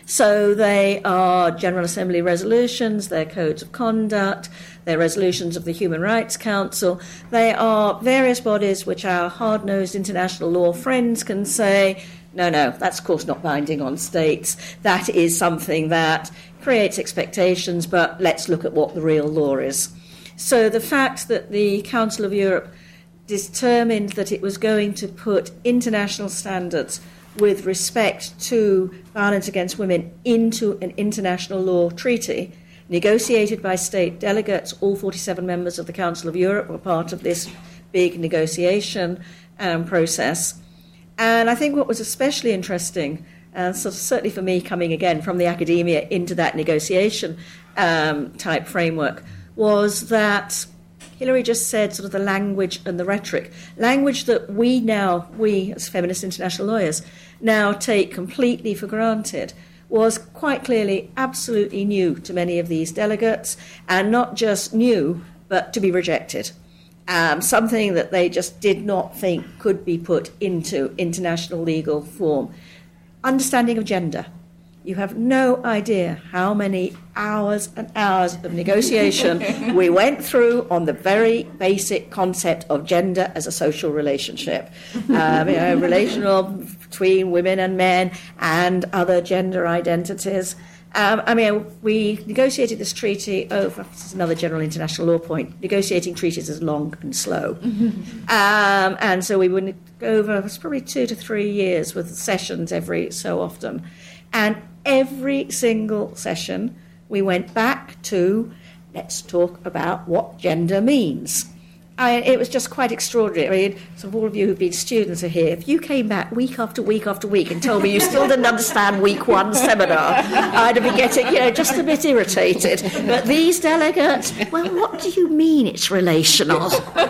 So they are General Assembly resolutions, they're codes of conduct, they're resolutions of the Human Rights Council. They are various bodies which our hard-nosed international law friends can say, no, no, that's of course not binding on states. That is something that creates expectations, but let's look at what the real law is. So the fact that the Council of Europe determined that it was going to put international standards with respect to violence against women into an international law treaty, negotiated by state delegates. All forty-seven members of the Council of Europe were part of this big negotiation um, process. And I think what was especially interesting, uh, so certainly for me coming again from the academia into that negotiation um, type framework, was that Hilary just said sort of the language and the rhetoric. Language that we now, we as feminist international lawyers, now take completely for granted, was quite clearly absolutely new to many of these delegates, and not just new, but to be rejected. Um, something that they just did not think could be put into international legal form. Understanding of gender. You have no idea how many hours and hours of negotiation we went through on the very basic concept of gender as a social relationship. Um, you know, relational between women and men and other gender identities. Um, I mean, we negotiated this treaty over, this is another general international law point, negotiating treaties is long and slow. um, and so we would go over, it was probably two to three years with sessions every so often. And every single session, we went back to, let's talk about what gender means. I, it was just quite extraordinary. I mean, so all of you who've been students are here. If you came back week after week after week and told me you still didn't understand week one seminar, I'd be getting, you know, just a bit irritated. But these delegates, well, what do you mean it's relational?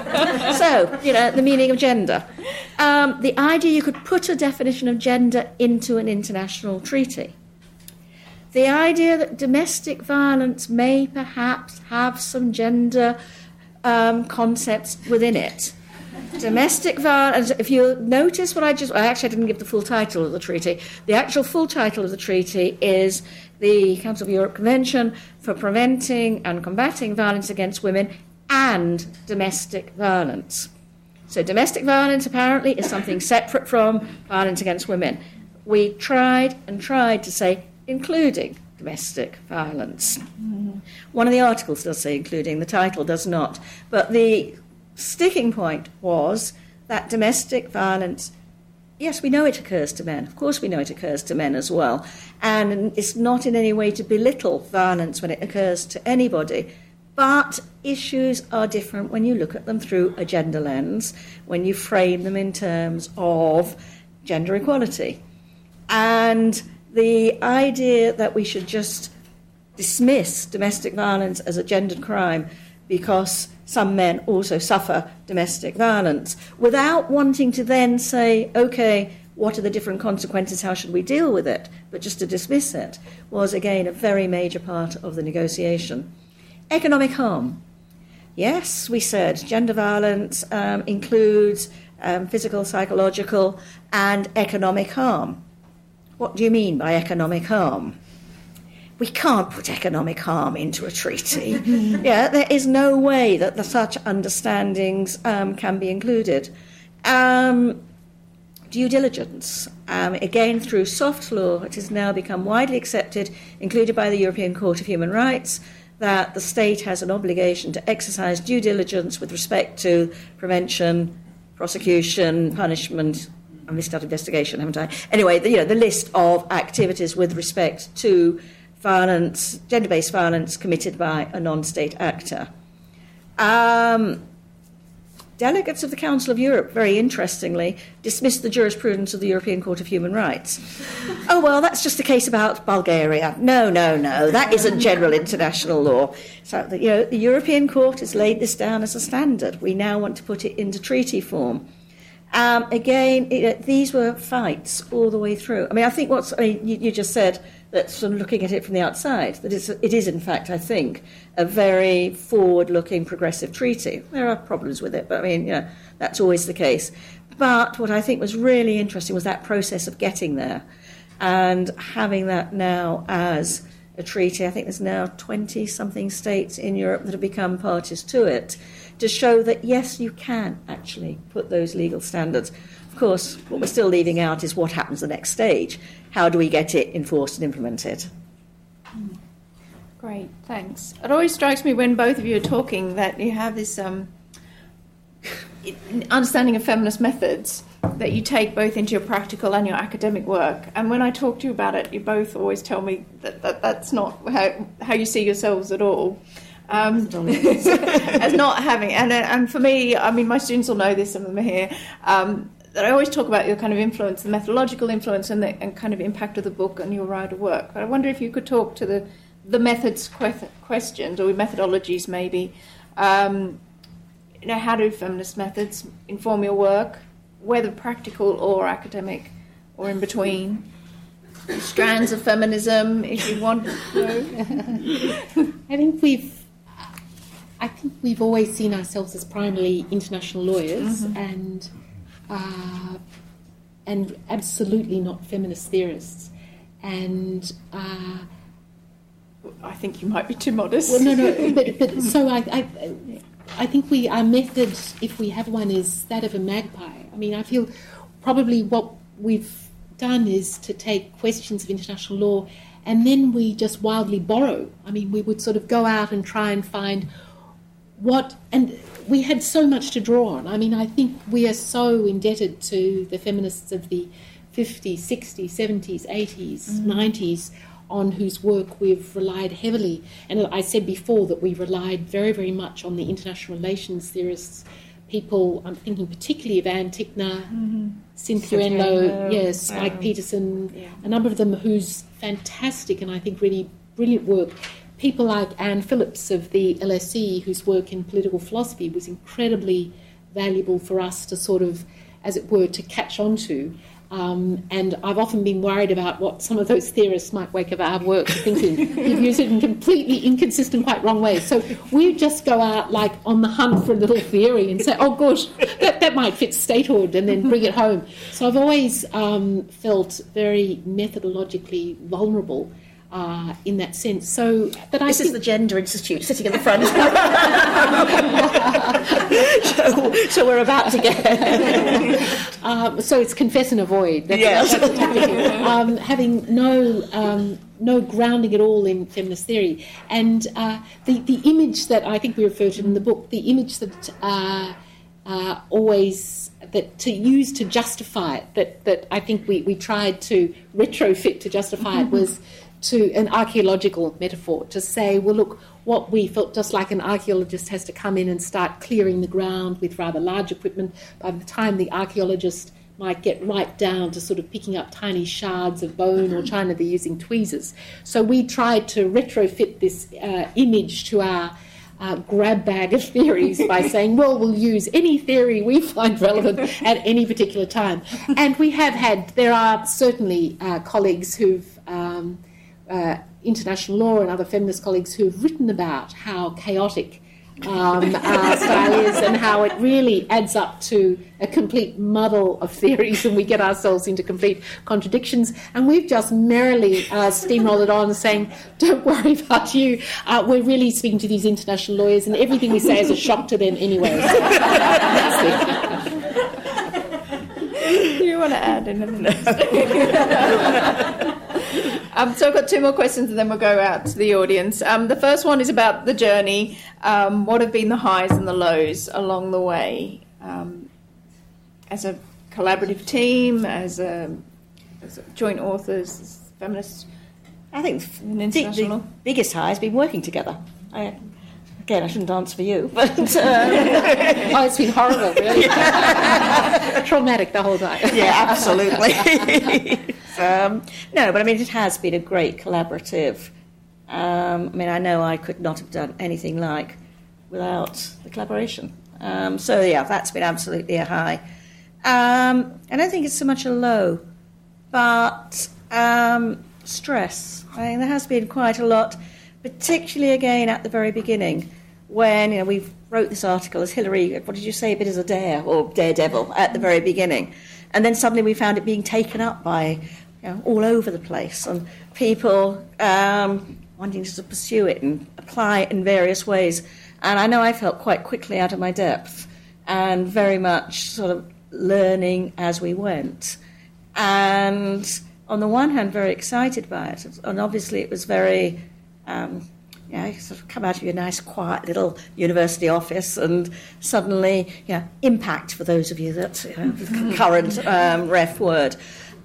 So, you know, the meaning of gender. Um, the idea you could put a definition of gender into an international treaty. The idea that domestic violence may perhaps have some gender Um, concepts within it. Domestic violence, if you notice what I just, I actually didn't give the full title of the treaty. The actual full title of the treaty is the Council of Europe Convention for Preventing and Combating Violence Against Women and Domestic Violence. So domestic violence apparently is something separate from violence against women. We tried and tried to say including domestic violence. Mm. One of the articles does say including, the title does not. But the sticking point was that domestic violence, yes, we know it occurs to men. Of course we know it occurs to men as well. And it's not in any way to belittle violence when it occurs to anybody. But issues are different when you look at them through a gender lens, when you frame them in terms of gender equality. And the idea that we should just dismiss domestic violence as a gendered crime because some men also suffer domestic violence, without wanting to then say, okay, what are the different consequences, how should we deal with it, but just to dismiss it, was again a very major part of the negotiation. Economic harm. Yes, we said gender violence um, includes um, physical, psychological, and economic harm. What do you mean by economic harm? We can't put economic harm into a treaty. Yeah, there is no way that the, such understandings um, can be included. Um, due diligence. Um, again, through soft law, it has now become widely accepted, included by the European Court of Human Rights, that the state has an obligation to exercise due diligence with respect to prevention, prosecution, punishment. I missed out investigation, haven't I? Anyway, the, you know, the list of activities with respect to violence, gender-based violence committed by a non-state actor. Um, delegates of the Council of Europe, very interestingly, dismissed the jurisprudence of the European Court of Human Rights. Oh, well, that's just a case about Bulgaria. No, no, no, that isn't general international law. So, the, you know, the European Court has laid this down as a standard. We now want to put it into treaty form. Um, again, it, these were fights all the way through. I mean, I think what's, I mean, you, you just said that sort of looking at it from the outside, that it's, it is, in fact, I think, a very forward-looking, progressive treaty. There are problems with it, but I mean, you know, that's always the case. But what I think was really interesting was that process of getting there and having that now as a treaty. I think there's now twenty-something states in Europe that have become parties to it, to show that, yes, you can actually put those legal standards. Of course, what we're still leaving out is what happens the next stage. How do we get it enforced and implemented? Great, thanks. It always strikes me when both of you are talking that you have this um, understanding of feminist methods that you take both into your practical and your academic work. And when I talk to you about it, you both always tell me that, that that's not how, how you see yourselves at all. Um, as not having, and and for me, I mean, my students will know this, some of them are here, um, that I always talk about your kind of influence, the methodological influence and the and kind of impact of the book on your wider work. But I wonder if you could talk to the, the methods que- questions, or methodologies maybe. Um, you know, how do feminist methods inform your work, whether practical or academic, or in between? Strands of feminism, if you want to know. I think we've I think we've always seen ourselves as primarily international lawyers, mm-hmm. and uh, and absolutely not feminist theorists. And uh, I think you might be too modest. Well, no, no. But, but so I, I, I think we our method, if we have one, is that of a magpie. I mean, I feel probably what we've done is to take questions of international law, and then we just wildly borrow. I mean, we would sort of go out and try and find what, and we had so much to draw on. I mean, I think we are so indebted to the feminists of the fifties, sixties, seventies, eighties, mm-hmm. nineties, on whose work we've relied heavily. And I said before that we relied very, very much on the international relations theorists, people, I'm thinking particularly of Anne Tickner, mm-hmm. Cynthia Enloe, yes, um, Mike Peterson, yeah. a number of them whose fantastic and I think really brilliant work. People like Anne Phillips of the L S E, whose work in political philosophy was incredibly valuable for us to sort of, as it were, to catch on to. Um, and I've often been worried about what some of those theorists might wake up our work thinking. We've used it in completely inconsistent, quite wrong ways. So we just go out like on the hunt for a little theory and say, oh gosh, that, that might fit statehood, and then bring it home. So I've always um, felt very methodologically vulnerable Uh, in that sense. So, but I this think is the Gender Institute sitting in the front. so, so we're about to get. um, so it's confess and avoid. That's yes. That's um, having no um, no grounding at all in feminist theory, and uh, the the image that I think we refer to in the book, the image that uh, uh, always. That to use to justify it, that, that I think we, we tried to retrofit to justify it was to an archaeological metaphor, to say, well, look, what we felt just like an archaeologist has to come in and start clearing the ground with rather large equipment. By the time the archaeologist might get right down to sort of picking up tiny shards of bone or china, they're using tweezers. So we tried to retrofit this uh, image to our Uh, grab bag of theories by saying, well, we'll use any theory we find relevant at any particular time. And we have had, there are certainly uh, colleagues who've, um, uh, international law and other feminist colleagues who've written about how chaotic um, our style is and how it really adds up to a complete muddle of theories and we get ourselves into complete contradictions. And we've just merrily uh, steamrolled it on saying, don't worry about you. Uh, we're really speaking to these international lawyers and everything we say is a shock to them anyway. So, Do you want to add anything? Um, so I've got two more questions and then we'll go out to the audience. Um, the first one is about the journey. Um, what have been the highs and the lows along the way? Um, as a collaborative team, as a, as a joint authors, as feminists? I think An the, international? the biggest high has been working together. I, again, I shouldn't answer for you, but... Uh, oh, it's been horrible, really. Traumatic the whole time. Yeah, absolutely. um, no, but I mean, it has been a great collaborative. Um, I mean, I know I could not have done anything like without the collaboration. Um, so, yeah, that's been absolutely a high. Um, I don't think it's so much a low, but um, stress. I mean, there has been quite a lot, particularly, again, at the very beginning, when, you know, we wrote this article as Hillary, what did you say, a bit as a dare, or daredevil, at the very beginning. And then suddenly we found it being taken up by, you know, all over the place, and people um, wanting to pursue it and apply it in various ways. And I know I felt quite quickly out of my depth, and very much sort of learning as we went. And on the one hand, very excited by it, and obviously it was very... Um, you know, sort of come out of your nice, quiet little university office and suddenly, you know, impact for those of you that, you know, the current um, ref word.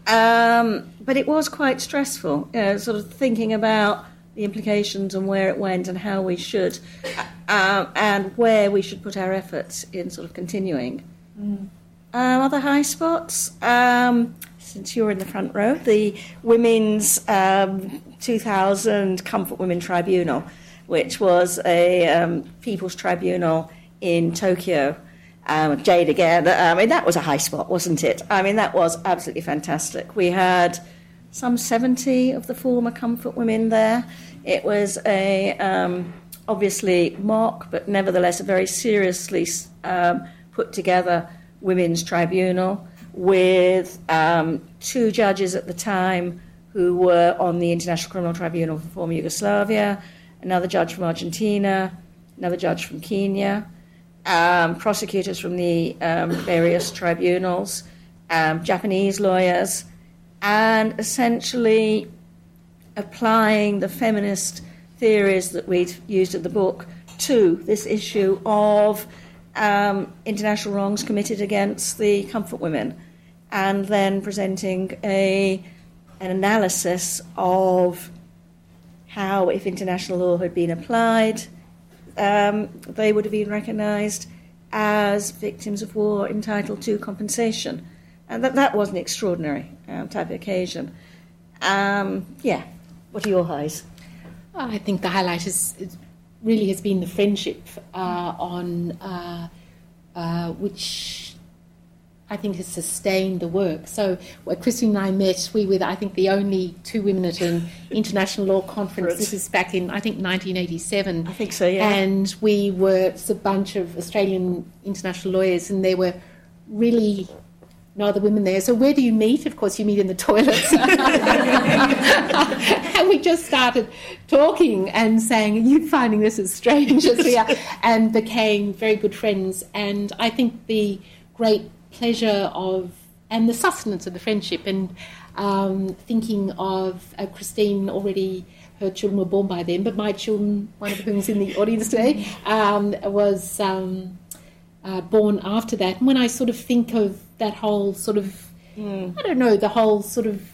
Um, but it was quite stressful, you know, sort of thinking about the implications and where it went and how we should, uh, and where we should put our efforts in sort of continuing. Mm. Um, other high spots, um, since you're in the front row, the Women's um, two thousand Comfort Women Tribunal, which was a um, people's tribunal in Tokyo. Um, Jade again, I mean, that was a high spot, wasn't it? I mean, that was absolutely fantastic. We had some seventy of the former Comfort Women there. It was a, um, obviously mock, but nevertheless a very seriously um, put together women's tribunal with um, two judges at the time who were on the International Criminal Tribunal for former Yugoslavia, another judge from Argentina, another judge from Kenya, um, prosecutors from the um, various tribunals, um, Japanese lawyers, and essentially applying the feminist theories that we'd used in the book to this issue of Um, international wrongs committed against the Comfort Women, and then presenting a an analysis of how, if international law had been applied, um, they would have been recognised as victims of war entitled to compensation. And that, that was an extraordinary um, type of occasion. Um, yeah, what are your highs? Oh, I think the highlight is, is really has been the friendship uh, on uh, uh, which I think has sustained the work. So when Christine and I met, we were, I think, the only two women at an international law conference. This is back in, I think, nineteen eighty-seven. I think so, yeah. And we were just a bunch of Australian international lawyers, and there were really no other women there. So where do you meet? Of course, you meet in the toilets. And we just started talking and saying, are you finding this as strange as we are? And became very good friends. And I think the great pleasure of, and the sustenance of the friendship, and um, thinking of uh, Christine already, her children were born by then, but my children, one of whom is in the audience today, um, was um, uh, born after that. And when I sort of think of that whole sort of, mm. I don't know, the whole sort of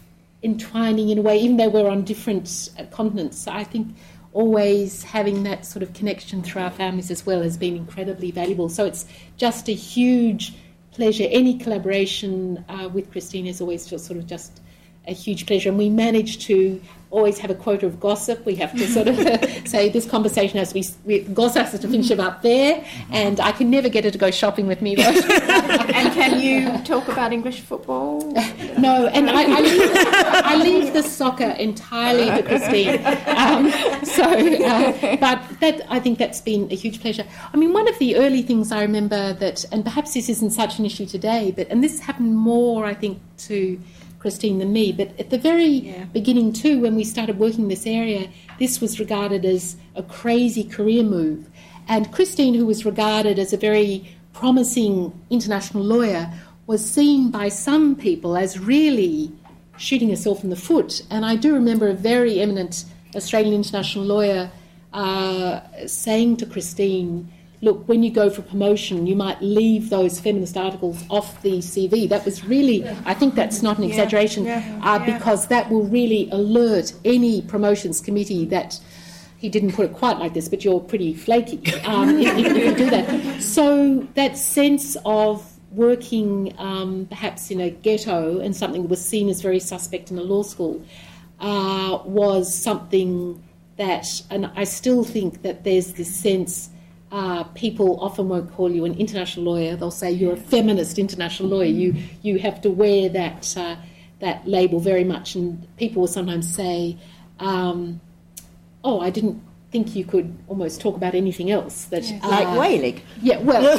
entwining in a way, even though we're on different uh, continents. So I think always having that sort of connection through our families as well has been incredibly valuable. So it's just a huge pleasure. Any collaboration uh, with Christine is always just sort of just a huge pleasure. And we manage to always have a quota of gossip. We have to sort of say this conversation has to be, we, gossip has to finish about there, and I can never get her to go shopping with me. Though. And can you talk about English football? No, and I, I, leave, I leave the soccer entirely to Christine. Um, so, uh, but that I think that's been a huge pleasure. I mean, one of the early things I remember that, and perhaps this isn't such an issue today, but and this happened more, I think, to Christine than me, but at the very yeah. beginning too, when we started working in this area, this was regarded as a crazy career move. And Christine, who was regarded as a very promising international lawyer, was seen by some people as really shooting herself in the foot. And I do remember a very eminent Australian international lawyer uh, saying to Christine, look, when you go for promotion, you might leave those feminist articles off the C V. That was really, I think that's not an exaggeration, yeah, yeah, uh, yeah. because that will really alert any promotions committee that, he didn't put it quite like this, but you're pretty flaky um, if, if you do that. So that sense of working um, perhaps in a ghetto and something that was seen as very suspect in a law school uh, was something that, and I still think that there's this sense. Uh, people often won't call you an international lawyer. They'll say you're a feminist international lawyer. You you have to wear that uh, that label very much. And people will sometimes say, um, "Oh, I didn't think you could almost talk about anything else." That yeah. uh, like whaling. Yeah, well,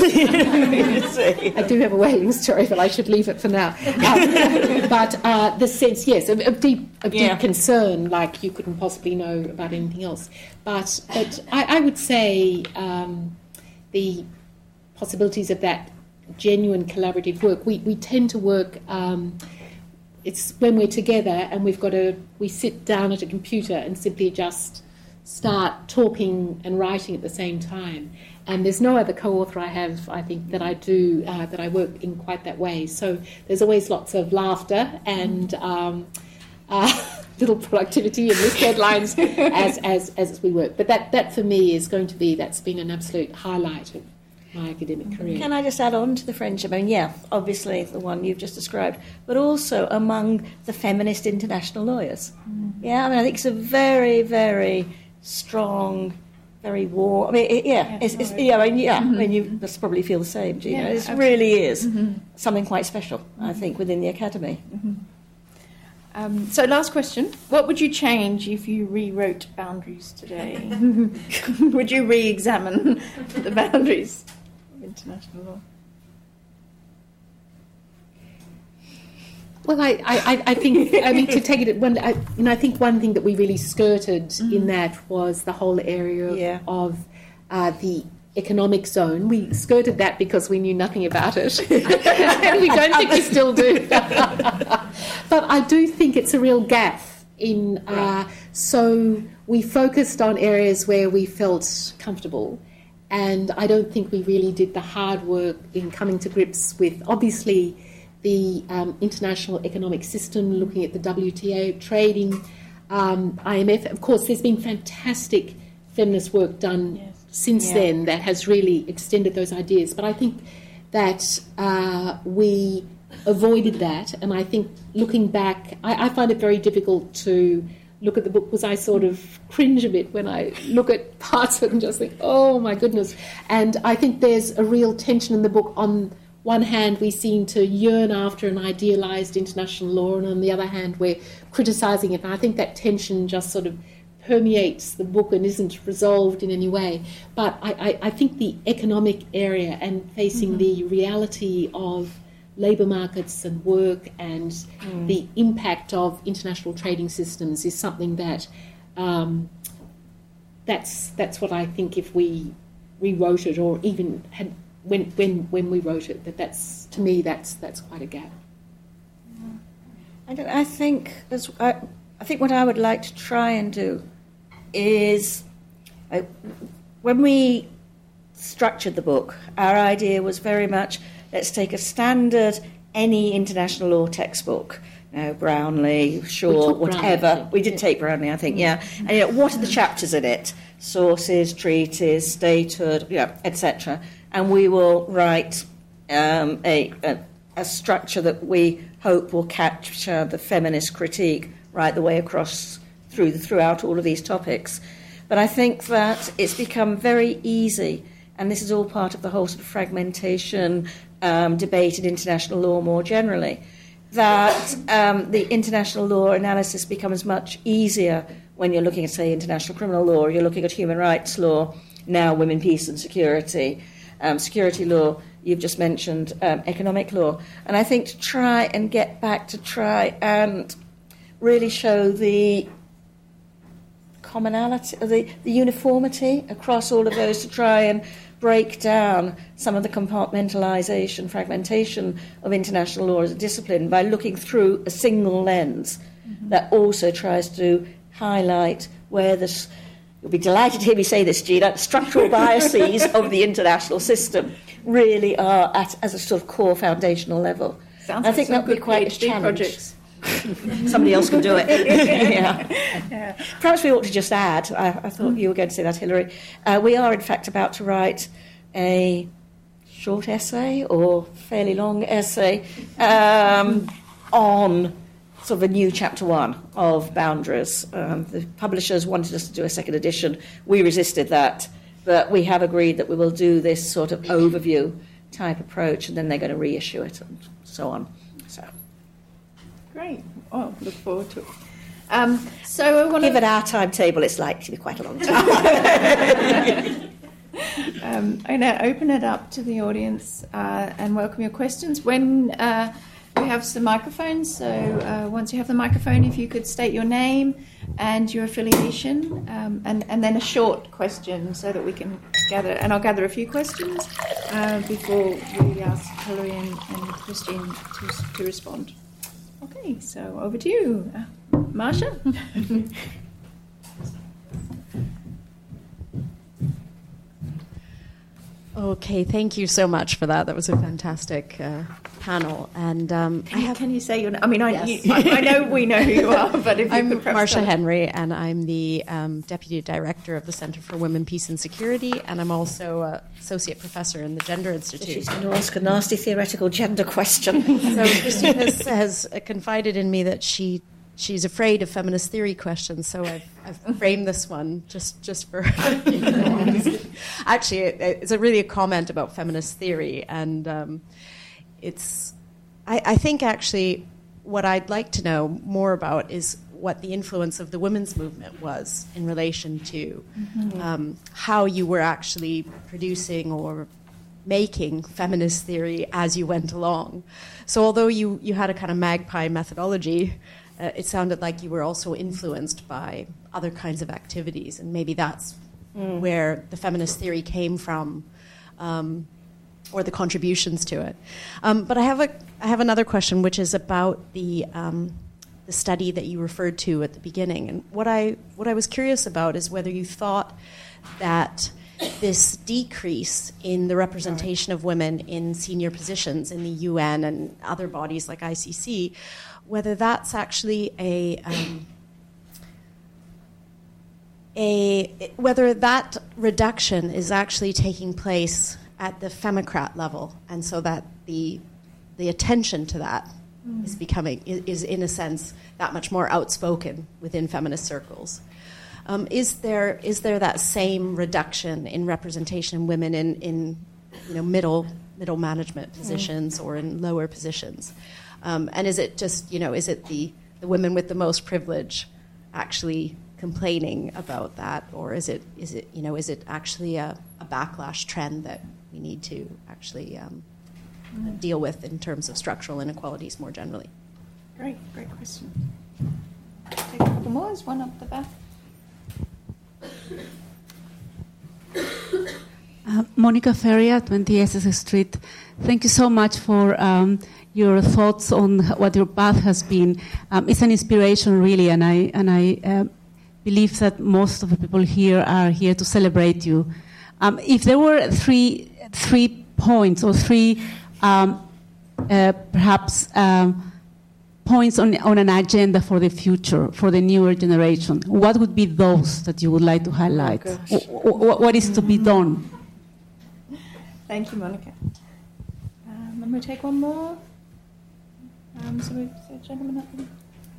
I do have a whaling story, but I should leave it for now. Um, but uh, the sense, yes, of, of deep of deep yeah. concern, like you couldn't possibly know about anything else. But, but I, I would say um, the possibilities of that genuine collaborative work, we, we tend to work, um, it's when we're together and we've got a, we sit down at a computer and simply just start talking and writing at the same time. And there's no other co-author I have, I think, that I do, uh, that I work in quite that way. So there's always lots of laughter and um, uh, little productivity and missed deadlines as, as, as we work. But that, that for me is going to be, that's been an absolute highlight of my academic career. Can I just add on to the friendship? I mean, yeah, obviously the one you've just described, but also among the feminist international lawyers. Mm-hmm. Yeah, I mean, I think it's a very, very strong, very warm. I mean, it, yeah, yeah, it's, it's, yeah, I mean, yeah. Mm-hmm. I mean, you must probably feel the same. Do you yeah, know? It absolutely. really is mm-hmm. something quite special, mm-hmm. I think, within the academy. Mm-hmm. Um, so, last question: what would you change if you rewrote boundaries today? Would you re-examine the boundaries of international law? Well, I, I, I think, I mean, to take it, one, I, you know, I think one thing that we really skirted mm-hmm. in that was the whole area of, yeah. of uh, the economic zone. We skirted that because we knew nothing about it. And we don't think we still do. But I do think it's a real gap in, uh, so we focused on areas where we felt comfortable. And I don't think we really did the hard work in coming to grips with, obviously, the um, international economic system, looking at the W T O, trading, um, I M F. Of course, there's been fantastic feminist work done yes. since yeah. then that has really extended those ideas. But I think that uh, we avoided that, and I think looking back, I, I find it very difficult to look at the book because I sort of cringe a bit when I look at parts of it and just think, oh my goodness. And I think there's a real tension in the book. On one hand, we seem to yearn after an idealised international law, and on the other hand, we're criticising it. And I think that tension just sort of permeates the book and isn't resolved in any way. But I, I, I think the economic area and facing mm-hmm. the reality of labour markets and work and mm. the impact of international trading systems is something that um, that's that's what I think if we rewrote it or even had when when when we wrote it, that that's to me that's that's quite a gap. I, don't, I think as I, I think what I would like to try and do is I, when we structured the book, our idea was very much let's take a standard any international law textbook. you know, Brownlee, Shaw, took whatever. Brownlee, We did yeah. take Brownlee, I think, yeah. And you know, what are the chapters in it? Sources, treaties, statehood, yeah, et cetera. And we will write um, a, a a structure that we hope will capture the feminist critique right the way across through the, throughout all of these topics. But I think that it's become very easy, and this is all part of the whole sort of fragmentation um, debate in international law more generally, that um, the international law analysis becomes much easier when you're looking at, say, international criminal law, or you're looking at human rights law, now women, peace and security, um, security law, you've just mentioned um, economic law. And I think to try and get back to try and really show the commonality, the, the uniformity across all of those, to try and break down some of the compartmentalisation, fragmentation of international law as a discipline by looking through a single lens mm-hmm. that also tries to highlight where this, you'll be delighted to hear me say this, Gina, structural biases of the international system really are at as a sort of core foundational level. Sounds I like think some that would be good quite a PhD challenge. projects. Somebody else can do it. yeah. Yeah. Perhaps we ought to just add, I, I thought you were going to say that, Hilary, uh, we are in fact about to write a short essay or fairly long essay um, on sort of a new chapter one of Boundaries. Um, the publishers wanted us to do a second edition. We resisted that, but we have agreed that we will do this sort of overview type approach, and then they're going to reissue it and so on. So. Great. Oh, look forward to it. Um, so I want to Given our timetable, it's likely to be quite a long time. um, I'm going to open it up to the audience uh, and welcome your questions. When uh, we have some microphones, so uh, once you have the microphone, if you could state your name and your affiliation, um, and, and then a short question so that we can gather, and I'll gather a few questions uh, before we ask Hilary and, and Christine to, to respond. Okay, so over to you, uh, Marsha. Okay, thank you so much for that. That was a fantastic uh, panel. And um, Can, I have, can you say your name? I mean, I, Yes. you, I, I know we know who you are, but if you I'm could perhaps Marsha tell us. Henry, and I'm the um, Deputy Director of the Center for Women, Peace and Security, and I'm also uh, Associate Professor in the Gender Institute. She's going to ask a nasty theoretical gender question. So Christine has, has confided in me that she she's afraid of feminist theory questions, so I've, I've framed this one just, just for... You know, actually, it, it's a really a comment about feminist theory, and um, it's... I, I think, actually, what I'd like to know more about is what the influence of the women's movement was in relation to mm-hmm. um, how you were actually producing or making feminist theory as you went along. So although you, you had a kind of magpie methodology, uh, it sounded like you were also influenced by other kinds of activities, and maybe that's mm. where the feminist theory came from, um, or the contributions to it. Um, but I have a I have another question, which is about the um, the study that you referred to at the beginning. And what I what I was curious about is whether you thought that this decrease in the representation of women in senior positions in the U N and other bodies like I C C, whether that's actually a um, a whether that reduction is actually taking place at the femocrat level, and so that the the attention to that mm. is becoming is, is in a sense that much more outspoken within feminist circles. Um, is there is there that same reduction in representation of women in, in you know middle middle management positions mm. or in lower positions? Um, and is it just you know is it the, the women with the most privilege actually complaining about that, or is it is it you know is it actually a, a backlash trend that we need to actually um, mm. deal with in terms of structural inequalities more generally? Great, great question. Take a couple more. There's one up the back. Uh, Monica Feria, twenty Essex Street. Thank you so much for um, your thoughts on what your path has been. Um, it's an inspiration, really, and I and I uh, believe that most of the people here are here to celebrate you. Um, if there were three three points or three um, uh, perhaps um, points on, on an agenda for the future, for the newer generation, what would be those that you would like to highlight? Oh, w- w- what is to be done? Thank you, Monica. Um, and we take one more. Um, so we, so gentleman up there.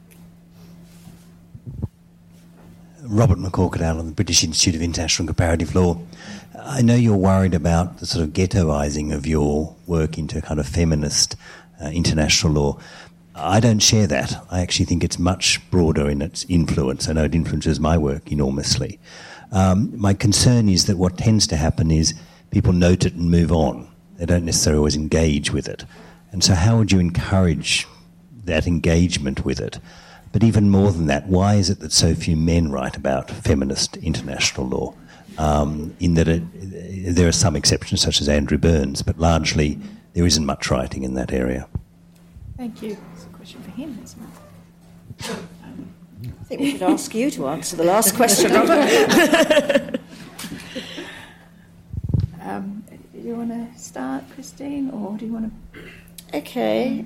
Robert McCorkadale on the British Institute of International and Comparative Law. I know you're worried about the sort of ghettoising of your work into kind of feminist uh, international law. I don't share that. I actually think it's much broader in its influence. I know it influences my work enormously. Um, my concern is that what tends to happen is people note it and move on. They don't necessarily always engage with it. And so how would you encourage that engagement with it? But even more than that, why is it that so few men write about feminist international law? Um, in that it, there are some exceptions, such as Andrew Burns, but largely there isn't much writing in that area. Thank you. It's a question for him, isn't it? Um, I think we should ask you to answer the last question, Robert. um, do you want to start, Christine, or do you want to... Okay.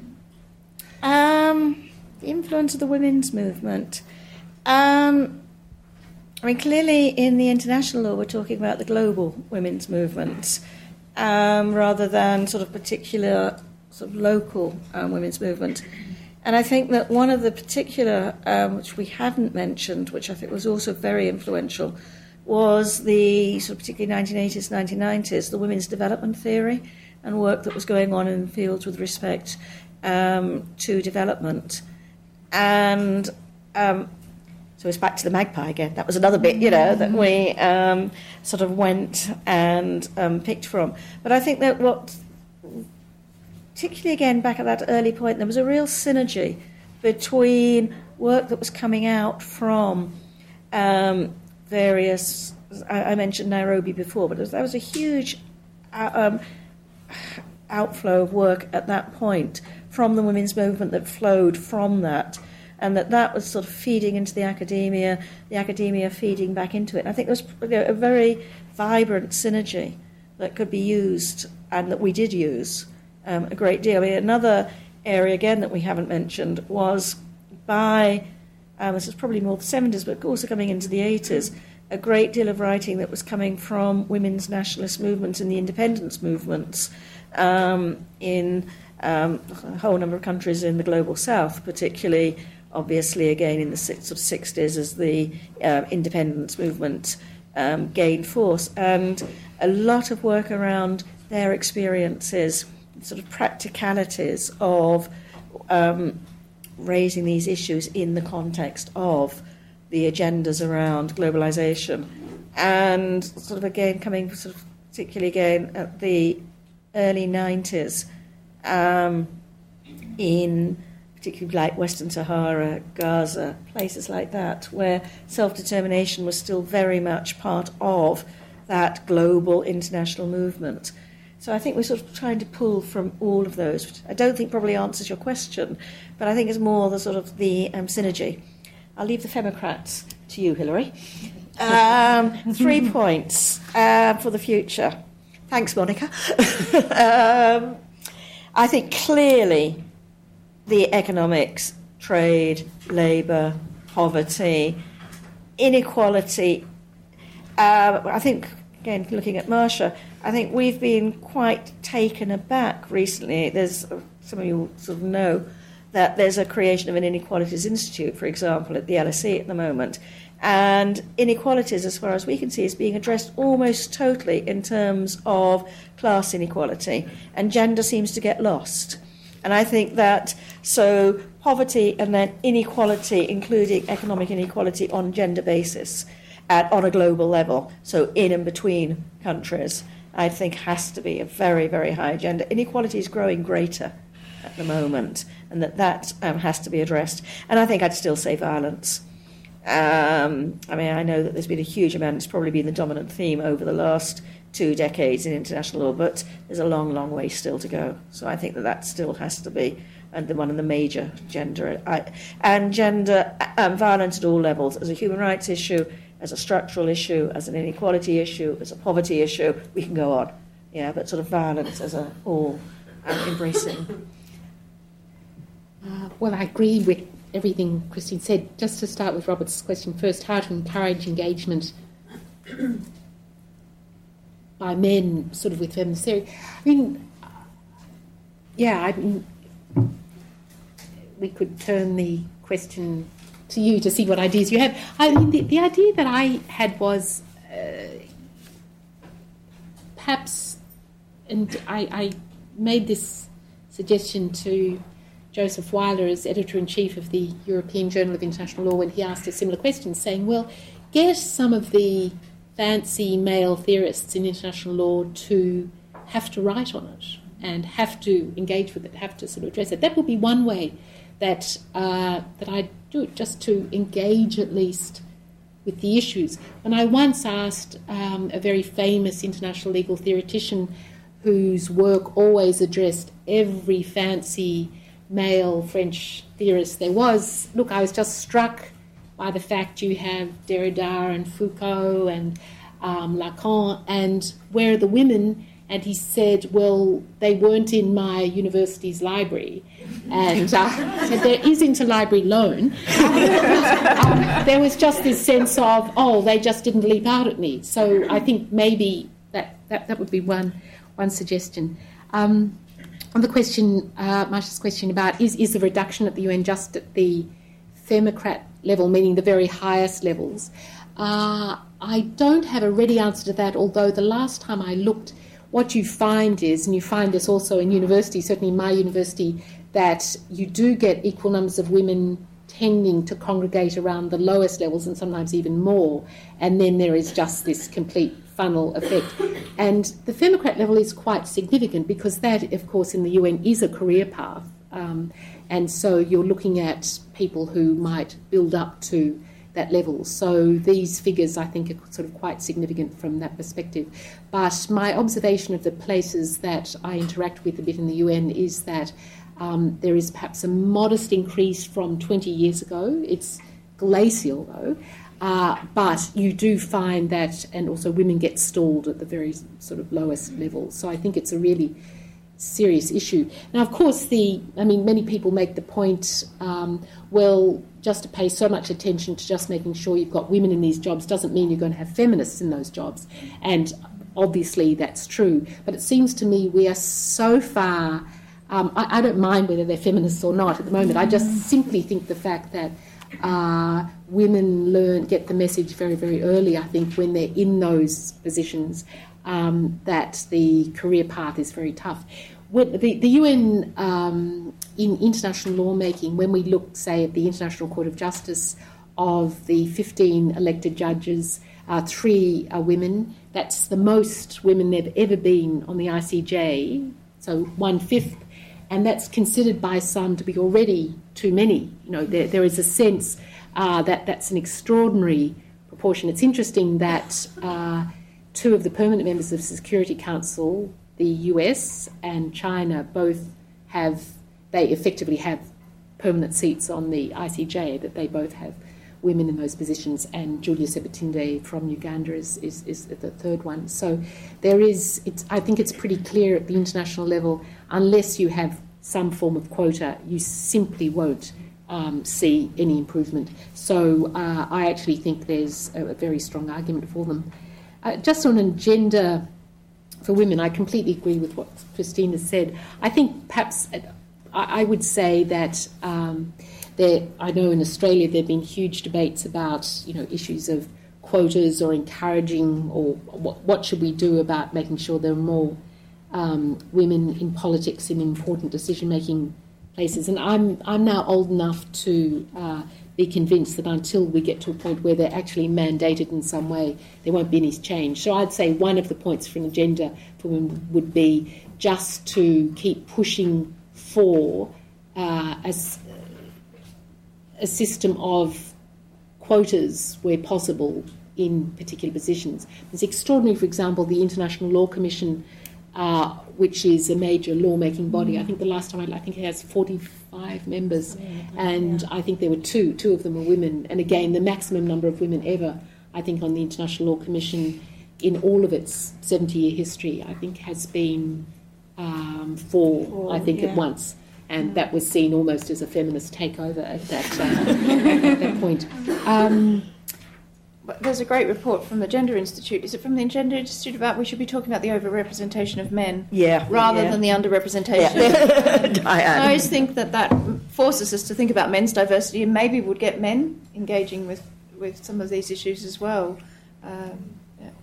Um, the influence of the women's movement. Um, I mean, clearly in the international law, we're talking about the global women's movements um, rather than sort of particular sort of local um, women's movement. And I think that one of the particular, um, which we haven't mentioned, which I think was also very influential, was the sort of particularly nineteen eighties, nineteen nineties, the women's development theory and work that was going on in fields with respect um, to development. And um, so it's back to the magpie again. That was another bit, you know, that we um, sort of went and um, picked from. But I think that what, particularly again back at that early point, there was a real synergy between work that was coming out from um, various, I, I mentioned Nairobi before, but that was a huge uh, um, outflow of work at that point from the women's movement that flowed from that, and that that was sort of feeding into the academia, the academia feeding back into it. And I think there was you know, a very vibrant synergy that could be used, and that we did use um, a great deal. I mean, another area, again, that we haven't mentioned was by, um, this is probably more the seventies, but also coming into the eighties, a great deal of writing that was coming from women's nationalist movements and the independence movements um, in um, a whole number of countries in the global south, particularly, obviously, again, in the sort of sixties as the uh, independence movement um, gained force. And a lot of work around their experiences, sort of practicalities of um, raising these issues in the context of the agendas around globalization. And sort of, again, coming sort of particularly, again, at the early nineties, um, in particularly like Western Sahara, Gaza, places like that, where self-determination was still very much part of that global international movement. So I think we're sort of trying to pull from all of those, which I don't think probably answers your question, but I think it's more the sort of the um, synergy. I'll leave the Femocrats to you, Hilary. Um, three points uh, for the future. Thanks, Monica. um, I think clearly the economics, trade, labour, poverty, inequality. Uh, I think, again, looking at Marcia, I think we've been quite taken aback recently. There's, some of you sort of know that there's a creation of an Inequalities Institute, for example, at the L S E at the moment. And inequalities, as far as we can see, is being addressed almost totally in terms of class inequality. And gender seems to get lost. And I think that, so poverty and then inequality, including economic inequality on gender basis, at, on a global level, so in and between countries, I think has to be a very, very high agenda. Inequality is growing greater at the moment, and that that um, has to be addressed. And I think I'd still say violence. Um, I mean, I know that there's been a huge amount, it's probably been the dominant theme over the last two decades in international law, but there's a long, long way still to go. So I think that that still has to be and the one of the major gender I, and gender um, violence at all levels, as a human rights issue, as a structural issue, as an inequality issue, as a poverty issue. We can go on, yeah, but sort of violence as a all um, embracing. Uh, well, I agree with everything Christine said. Just to start with Robert's question first, how to encourage engagement by men sort of with feminist theory. I mean, yeah, I mean, we could turn the question to you to see what ideas you have. I mean, the, the idea that I had was uh, perhaps, and I, I made this suggestion to Joseph Weiler as editor-in-chief of the European Journal of International Law when he asked a similar question, saying, well, get some of the fancy male theorists in international law to have to write on it and have to engage with it, have to sort of address it. That would be one way that uh, that I do it, just to engage at least with the issues. When I once asked um, a very famous international legal theoretician whose work always addressed every fancy male French theorist there was, look, I was just struck by the fact you have Derrida and Foucault and um, Lacan, and where are the women? And he said, well, they weren't in my university's library. And uh, so there is interlibrary loan. um, there was just this sense of, oh, they just didn't leap out at me. So I think maybe that, that, that would be one, one suggestion. Um, on the question, uh, Marsha's question about is, is the reduction at the U N just at the femocrat level, meaning the very highest levels, uh, I don't have a ready answer to that, although the last time I looked, what you find is, and you find this also in university, certainly in my university, that you do get equal numbers of women tending to congregate around the lowest levels and sometimes even more, and then there is just this complete funnel effect. And the femocrat level is quite significant because that, of course, in the U N is a career path, um, and so you're looking at people who might build up to that level. So these figures, I think, are sort of quite significant from that perspective. But my observation of the places that I interact with a bit in the U N is that um, there is perhaps a modest increase from twenty years ago. It's glacial, though. Uh, but you do find that, and also women get stalled at the very sort of lowest level. So I think it's a really serious issue. Now, of course, the I mean, many people make the point, um, well, just to pay so much attention to just making sure you've got women in these jobs doesn't mean you're going to have feminists in those jobs. And obviously that's true. But it seems to me we are so far, um, I, I don't mind whether they're feminists or not at the moment. I just simply think the fact that uh, women learn, get the message very, very early, I think, when they're in those positions, um, that the career path is very tough. When the, the U N, um, in international lawmaking, when we look, say, at the International Court of Justice, of the fifteen elected judges, uh, three are women. That's the most women there have ever been on the I C J, so one-fifth, and that's considered by some to be already too many. You know, there, there is a sense uh, that that's an extraordinary proportion. It's interesting that uh, two of the permanent members of the Security Council, the U S and China, both have, they effectively have permanent seats on the I C J, that they both have women in those positions, and Julia Sebutinde from Uganda is, is, is the third one. So there is, it's, I think it's pretty clear at the international level, unless you have some form of quota, you simply won't um, see any improvement. So uh, I actually think there's a, a very strong argument for them. Uh, just on agenda for women, I completely agree with what Christine has said. I think perhaps I would say that um, there, I know in Australia there have been huge debates about, you know, issues of quotas or encouraging, or what, what should we do about making sure there are more um, women in politics in important decision-making places. And I'm I'm now old enough to uh, be convinced that until we get to a point where they're actually mandated in some way, there won't be any change. So I'd say one of the points for an agenda for women would be just to keep pushing for uh, a, a system of quotas where possible in particular positions. It's extraordinary, for example, the International Law Commission, uh, which is a major lawmaking body. I think the last time I, I think it has forty-five members, and I think there were two. Two of them were women. And again, the maximum number of women ever, I think, on the International Law Commission in all of its seventy-year history, I think, has been um, four, Four, I think, yeah. at once. and that was seen almost as a feminist takeover at that, uh, at that point. Um, But there's a great report from the Gender Institute. Is it from the Gender Institute about we should be talking about the overrepresentation of men Yeah, rather yeah. than the underrepresentation? Yeah. I Diane. always think that that forces us to think about men's diversity and maybe would get men engaging with, with some of these issues as well. Um,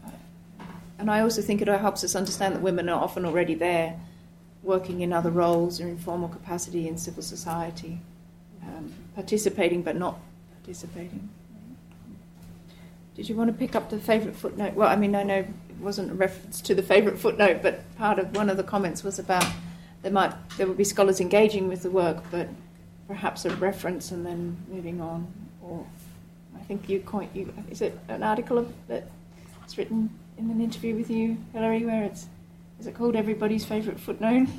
and I also think it helps us understand that women are often already there, working in other roles or in formal capacity in civil society, um, participating but not participating. Did you want to pick up the favourite footnote? Well, I mean, I know it wasn't a reference to the favourite footnote, but part of one of the comments was about there might there would be scholars engaging with the work, but perhaps a reference and then moving on. Or I think you coined you is it an article of, that's written in an interview with you, Hilary, where it's is it called Everybody's Favourite Footnote?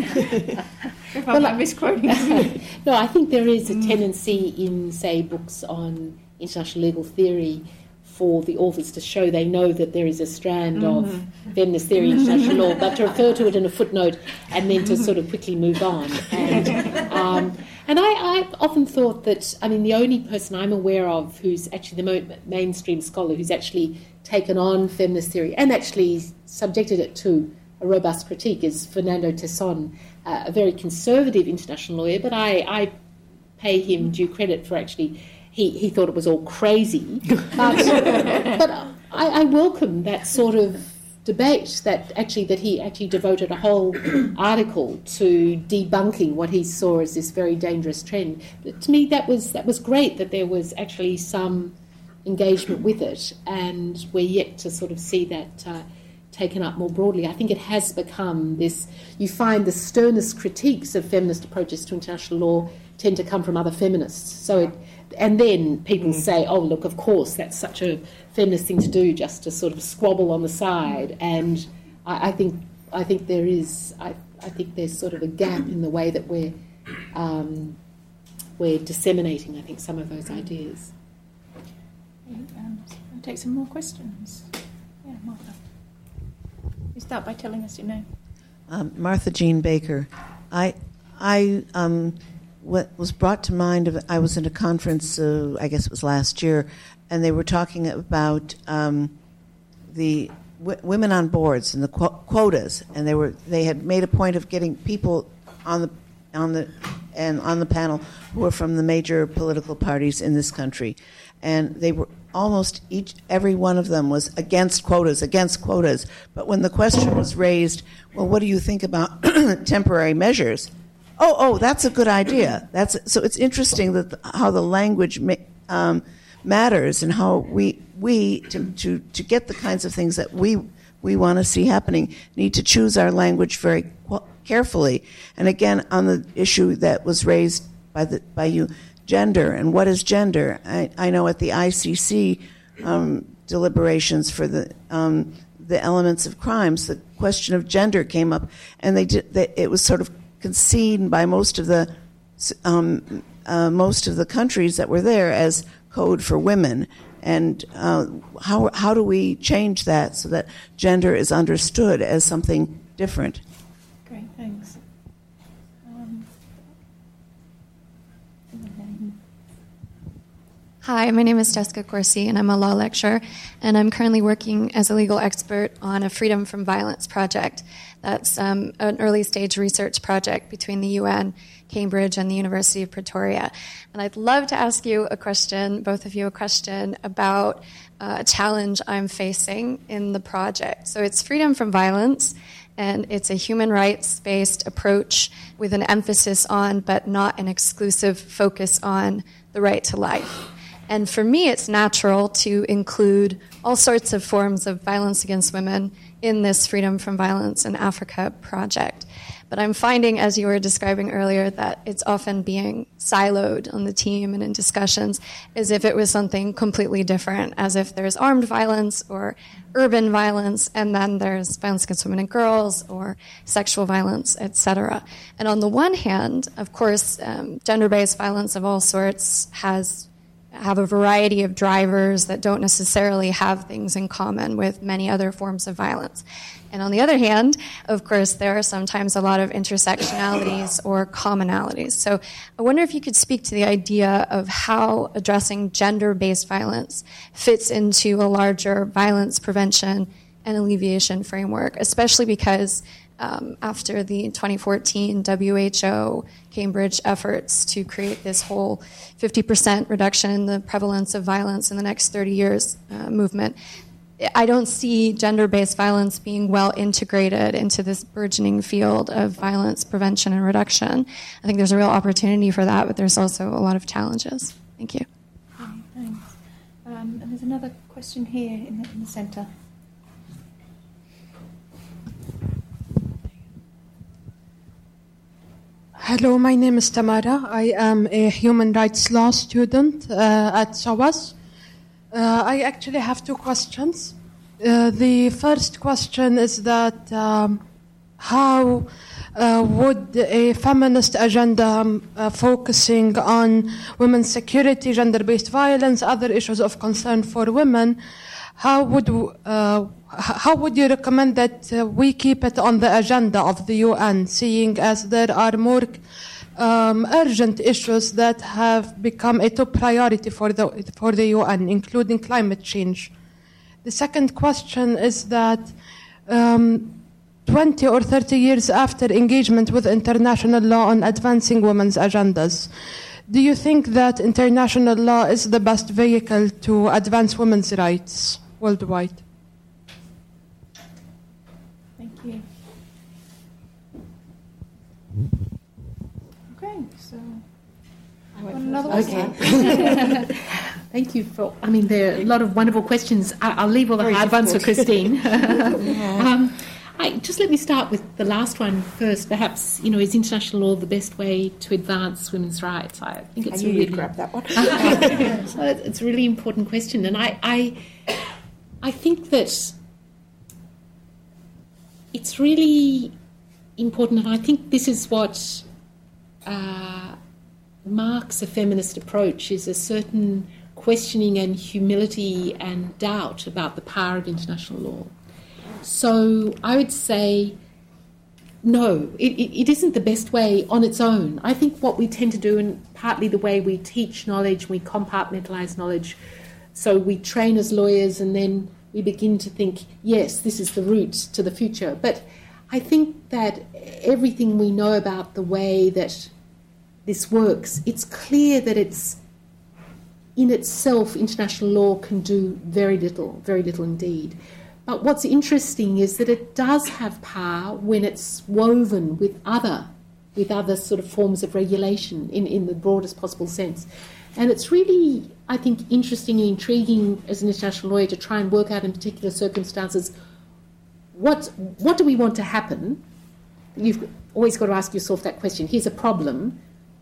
If Well, I'm misquoting. No, I think there is a tendency in, say, books on international legal theory for the authors to show they know that there is a strand mm. of feminist theory in international law, but to refer to it in a footnote and then to sort of quickly move on. And, um, and I, I've often thought that, I mean, the only person I'm aware of who's actually the mo- mainstream scholar who's actually taken on feminist theory and actually subjected it to a robust critique is Fernando Tesson, uh, a very conservative international lawyer, but I, I pay him due credit for actually... He, he thought it was all crazy, but, but I, I welcome that sort of debate. That actually that he actually devoted a whole article to debunking what he saw as this very dangerous trend. But to me, that was that was great that there was actually some engagement with it, and we're yet to sort of see that uh, taken up more broadly. I think it has become this. You find the sternest critiques of feminist approaches to international law tend to come from other feminists. So it. And then people say, oh, look, of course, that's such a feminist thing to do, just to sort of squabble on the side. And I, I think I think there is, I, I think there's sort of a gap in the way that we're, um, we're disseminating, I think, some of those ideas. Um, I'll take some more questions. Yeah, Martha. You start by telling us your name. Um, Martha Jean Baker. I, I, um, what was brought to mind of I was at a conference, uh, I guess it was last year, and they were talking about um, the w- women on boards and the qu- quotas, and they were they had made a point of getting people on the on the and on the panel who were from the major political parties in this country, and they were almost each every one of them was against quotas, against quotas. But when the question was raised, well, what do you think about temporary measures? Oh, oh, that's a good idea. That's so. It's interesting that the, how the language ma- um, matters, and how we we to, to to get the kinds of things that we we want to see happening need to choose our language very qu- carefully. And again, on the issue that was raised by the by you, gender and what is gender? I, I know at the I C C um, deliberations for the um, the elements of crimes, the question of gender came up, and they did. They, it was sort of conceded by most of the um, uh, most of the countries that were there as code for women. And uh, how how do we change that so that gender is understood as something different? Great, thanks. Um, Hi, my name is Jessica Corsi, and I'm a law lecturer, and I'm currently working as a legal expert on a Freedom from Violence project. That's um, an early-stage research project between the U N, Cambridge, and the University of Pretoria. And I'd love to ask you a question, both of you a question, about uh, a challenge I'm facing in the project. So it's freedom from violence, and it's a human rights-based approach with an emphasis on, but not an exclusive focus on, the right to life. And for me, it's natural to include all sorts of forms of violence against women in this Freedom from Violence in Africa project. But I'm finding, as you were describing earlier, that it's often being siloed on the team and in discussions as if it was something completely different, as if there's armed violence or urban violence, and then there's violence against women and girls or sexual violence, et cetera. And on the one hand, of course, um, gender-based violence of all sorts has have a variety of drivers that don't necessarily have things in common with many other forms of violence. And on the other hand, of course, there are sometimes a lot of intersectionalities or commonalities. So I wonder if you could speak to the idea of how addressing gender-based violence fits into a larger violence prevention and alleviation framework, especially because um, after the twenty fourteen W H O Cambridge efforts to create this whole fifty percent reduction in the prevalence of violence in the next thirty years uh, movement, I don't see gender-based violence being well integrated into this burgeoning field of violence prevention and reduction. I think there's a real opportunity for that, but there's also a lot of challenges. Thank you. Okay, thanks. Um, and there's another question here in the, in the centre. Hello, my name is Tamara. I am a human rights law student uh, at SOAS. Uh, I actually have two questions. Uh, the first question is that um, how uh, would a feminist agenda um, uh, focusing on women's security, gender-based violence, other issues of concern for women, how would uh, how would you recommend that uh, we keep it on the agenda of the U N, seeing as there are more Um, urgent issues that have become a top priority for the for the U N, including climate change? The second question is that um, twenty or thirty years after engagement with international law on advancing women's agendas, do you think that international law is the best vehicle to advance women's rights worldwide? Thank you. Okay, so another Okay. Thank you for. I mean, there are a lot of wonderful questions. I, I'll leave all the Very hard ones for difficult. Christine. Yeah. um, I, just let me start with the last one first. Perhaps, you know, is international law the best way to advance women's rights? I think it's I a knew really you'd grab that one. so it's a really important question, and I, I, I think that it's really important, and I think this is what uh, marks a feminist approach: is a certain questioning and humility and doubt about the power of international law. So I would say, no, it, it, it isn't the best way on its own. I think what we tend to do, and partly the way we teach knowledge, we compartmentalise knowledge, so we train as lawyers and then we begin to think, yes, this is the route to the future. But I think that everything we know about the way that this works, it's clear that it's, in itself, international law can do very little, very little indeed. But what's interesting is that it does have power when it's woven with other, with other sort of forms of regulation in, in the broadest possible sense. And it's really, I think, interesting and intriguing as an international lawyer to try and work out in particular circumstances what what do we want to happen. You've always got to ask yourself that question. Here's a problem.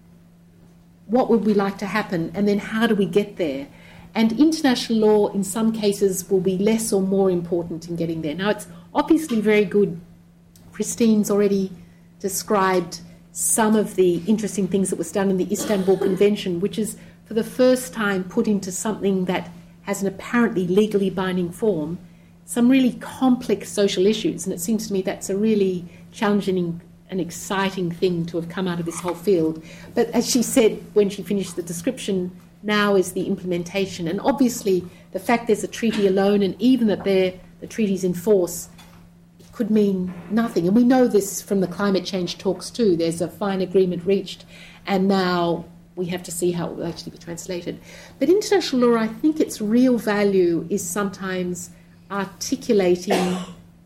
What would we like to happen? And then how do we get there? And international law, in some cases, will be less or more important in getting there. Now, it's obviously very good. Christine's already described some of the interesting things that was done in the Istanbul Convention, which is, for the first time, put into something that has an apparently legally binding form, some really complex social issues. And it seems to me that's a really challenging and exciting thing to have come out of this whole field. But as she said when she finished the description, now is the implementation. And obviously the fact there's a treaty alone, and even that the treaty's in force, it could mean nothing. And we know this from the climate change talks too. There's a fine agreement reached, and now we have to see how it will actually be translated. But international law, I think its real value is sometimes articulating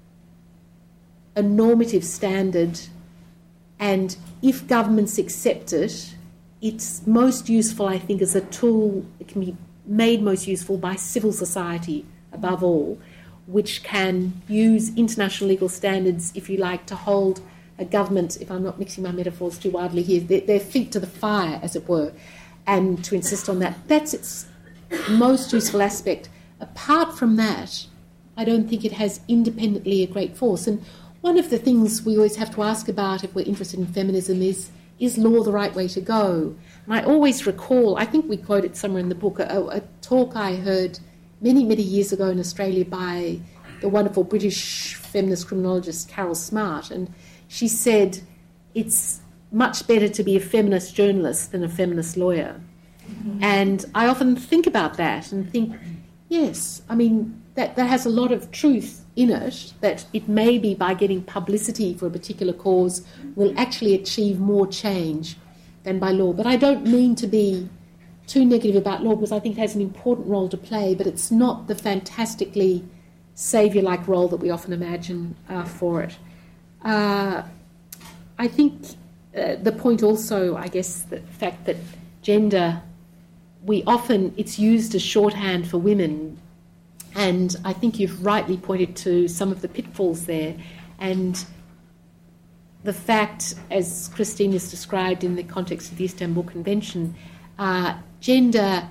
a normative standard, and if governments accept it, it's most useful, I think, as a tool. It can be made most useful by civil society, above all, which can use international legal standards, if you like, to hold a government, if I'm not mixing my metaphors too wildly here, their, their feet to the fire, as it were, and to insist on that. That's its most useful aspect. Apart from that, I don't think it has independently a great force. And one of the things we always have to ask about if we're interested in feminism is, is law the right way to go? And I always recall, I think we quote it somewhere in the book, a, a talk I heard many, many years ago in Australia by the wonderful British feminist criminologist Carol Smart. And she said, it's much better to be a feminist journalist than a feminist lawyer. Mm-hmm. And I often think about that and think, yes, I mean, that, that has a lot of truth in it, that it may be by getting publicity for a particular cause will actually achieve more change than by law. But I don't mean to be too negative about law, because I think it has an important role to play, but it's not the fantastically saviour-like role that we often imagine uh, for it. Uh, I think uh, the point also, I guess, the fact that gender, we often, it's used as shorthand for women, and I think you've rightly pointed to some of the pitfalls there, and the fact, as Christine has described in the context of the Istanbul Convention, uh, gender,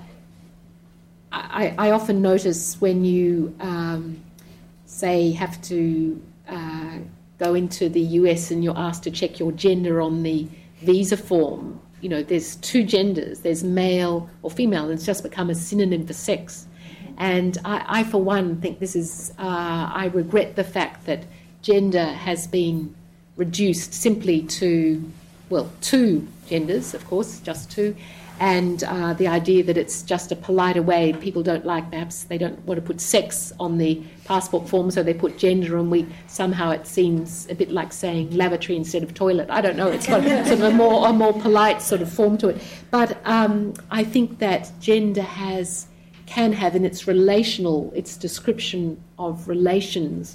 I, I often notice when you, um, say, have to uh, go into the U S and you're asked to check your gender on the visa form, you know, there's two genders, there's male or female, and it's just become a synonym for sex. And I, I for one, think this is, uh, I regret the fact that gender has been reduced simply to, well, two genders, of course, just two, and uh, the idea that it's just a politer way. People don't like, perhaps they don't want to put sex on the passport form, so they put gender, and we somehow, it seems a bit like saying lavatory instead of toilet. I don't know, it's got sort of a more, a more polite sort of form to it. But um, I think that gender has, can have in its relational, its description of relations,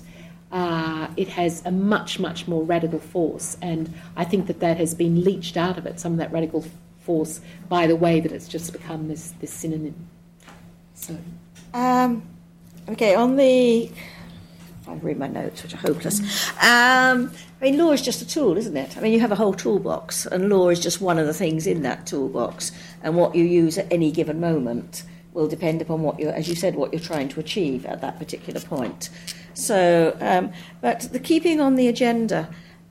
Uh, it has a much, much more radical force, and I think that that has been leached out of it, some of that radical force, by the way that it's just become this, this synonym. So, um, okay, on the... I read my notes, which are hopeless. Um, I mean, law is just a tool, isn't it? I mean, you have a whole toolbox, and law is just one of the things in that toolbox, and what you use at any given moment will depend upon what you're, as you said, what you're trying to achieve at that particular point. So, um, but the keeping on the agenda,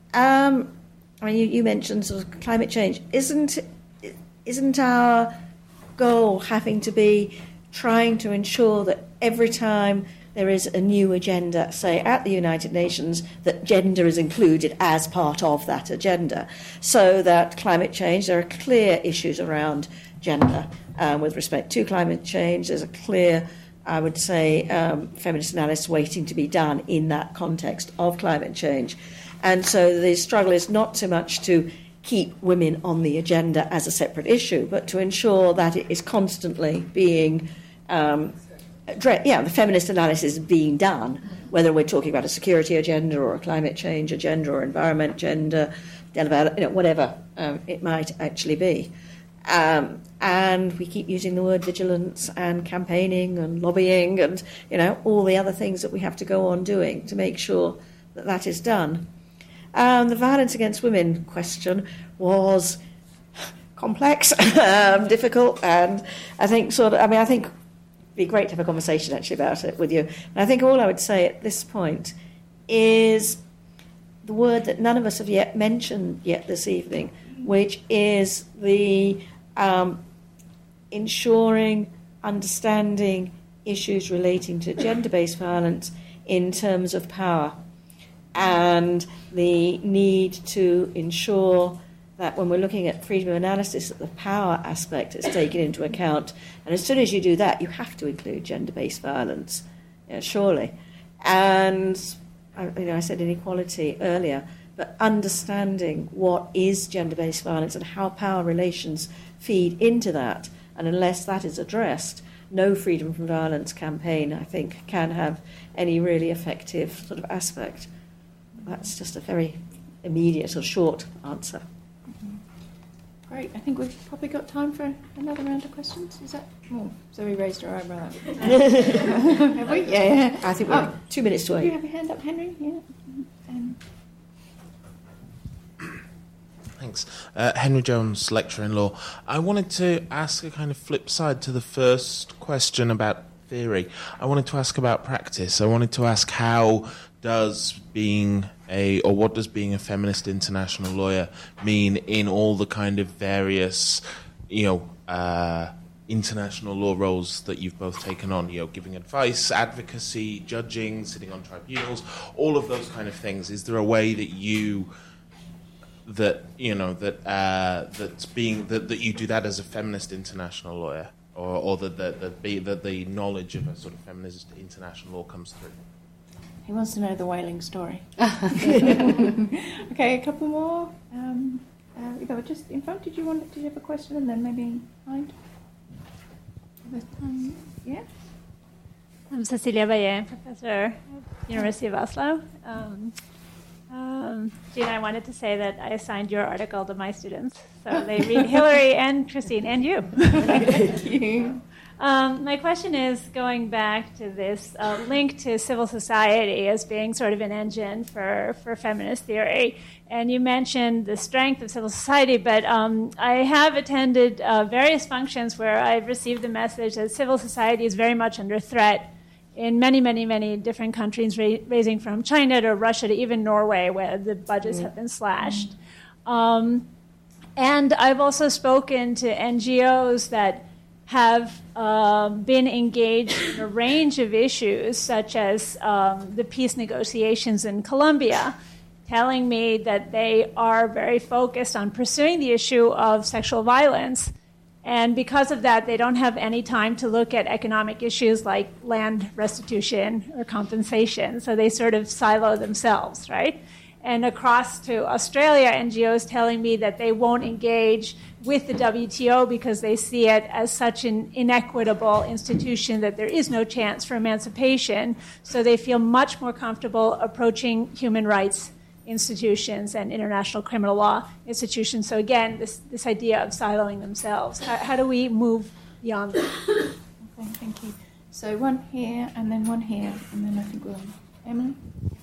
um, I mean, you, you mentioned sort of climate change. Isn't isn't our goal having to be trying to ensure that every time there is a new agenda, say at the United Nations, that gender is included as part of that agenda, so that climate change, there are clear issues around gender um, with respect to climate change. There's a clear, I would say, um, feminist analysis waiting to be done in that context of climate change. And so the struggle is not so much to keep women on the agenda as a separate issue, but to ensure that it is constantly being, um, yeah, the feminist analysis is being done, whether we're talking about a security agenda or a climate change agenda or environment agenda, you know, whatever um, it might actually be. Um, and we keep using the word vigilance and campaigning and lobbying and, you know, all the other things that we have to go on doing to make sure that that is done. Um, the violence against women question was complex, um, difficult, and I think sort of, I mean, I think it'd be great to have a conversation actually about it with you. And I think all I would say at this point is the word that none of us have yet mentioned yet this evening, which is the um, ensuring, understanding issues relating to gender-based violence in terms of power, and the need to ensure that when we're looking at freedom of analysis, that the power aspect is taken into account. And as soon as you do that, you have to include gender-based violence, yeah, surely. And you know, I said inequality earlier, but understanding what is gender-based violence and how power relations feed into that. And unless that is addressed, no freedom from violence campaign, I think, can have any really effective sort of aspect. That's just a very immediate or short answer. Mm-hmm. Great. I think we've probably got time for another round of questions. Is that? Oh, Zoe raised her eyebrow. Have we? Yeah, yeah. I think we're oh, two minutes to wait. Do you have your hand up, Henry? Yeah. Um, Thanks. Uh, Henry Jones, lecturer in law. I wanted to ask a kind of flip side to the first question about theory. I wanted to ask about practice. I wanted to ask how does being a, or what does being a feminist international lawyer mean in all the kind of various you know, uh, international law roles that you've both taken on, you know, giving advice, advocacy, judging, sitting on tribunals, all of those kind of things. Is there a way that you that you know that uh, that's being that, that you do that as a feminist international lawyer, or, or that that that, be, that the knowledge of a sort of feminist international law comes through? He wants to know the whaling story. Okay, a couple more. Um, uh, you go just in front. Did you want? Did you have a question, and then maybe behind? Um, yeah. I'm Cecilia Baye, professor at University of Oslo. Um, um, Gina, I wanted to say that I assigned your article to my students, so they read Hillary and Christine and you. Thank you. Um, my question is going back to this uh, link to civil society as being sort of an engine for, for feminist theory. And you mentioned the strength of civil society, but um, I have attended uh, various functions where I've received the message that civil society is very much under threat in many, many, many different countries, ra- ranging from China to Russia to even Norway, where the budgets mm. have been slashed. Mm. Um, and I've also spoken to N G Os that have uh, been engaged in a range of issues, such as um, the peace negotiations in Colombia, telling me that they are very focused on pursuing the issue of sexual violence. And because of that, they don't have any time to look at economic issues like land restitution or compensation. So they sort of silo themselves, right? And across to Australia, N G Os telling me that they won't engage with the W T O because they see it as such an inequitable institution that there is no chance for emancipation. So they feel much more comfortable approaching human rights institutions and international criminal law institutions. So again, this, this idea of siloing themselves. How, how do we move beyond that? Okay, thank you. So one here, and then one here, and then I think we'll... Emily?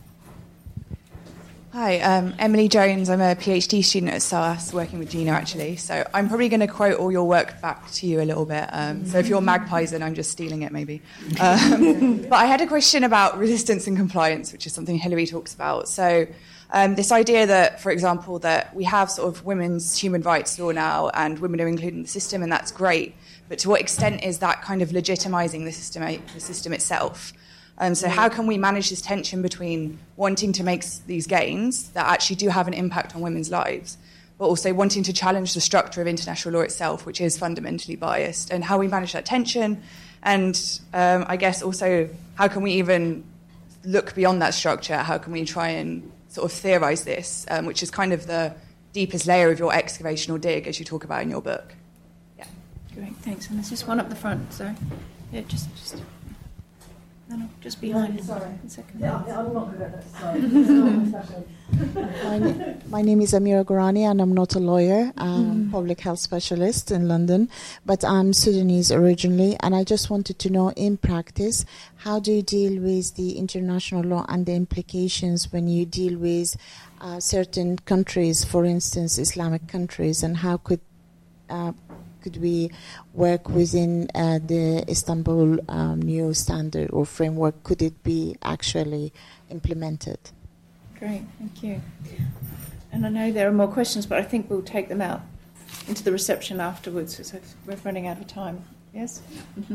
Hi, um, Emily Jones. I'm a PhD student at SOAS, working with Gina, actually. So I'm probably going to quote all your work back to you a little bit. Um, so if you're magpies, then I'm just stealing it, maybe. Um, but I had a question about resistance and compliance, which is something Hillary talks about. So um, this idea that, for example, that we have sort of women's human rights law now, and women are included in the system, and that's great. But to what extent is that kind of legitimizing the system, the system itself? Um, so how can we manage this tension between wanting to make these gains that actually do have an impact on women's lives, but also wanting to challenge the structure of international law itself, which is fundamentally biased, and how we manage that tension? And um, I guess also, how can we even look beyond that structure? How can we try and sort of theorize this, um, which is kind of the deepest layer of your excavation or dig, as you talk about in your book? Yeah. Great, thanks. And there's just one up the front, so yeah, just... just No, no, just behind. No, sorry. A second. Yeah, I'm not good at this. Sorry. my, my name is Amira Gorani, and I'm not a lawyer. I'm mm. a public health specialist in London, but I'm Sudanese originally, and I just wanted to know, in practice, how do you deal with the international law and the implications when you deal with uh, certain countries, for instance, Islamic countries, and how could uh, could we work within uh, the Istanbul um, new standard or framework? Could it be actually implemented? Great, thank you. And I know there are more questions, but I think we'll take them out into the reception afterwards, so we're running out of time. Yes? Mm-hmm.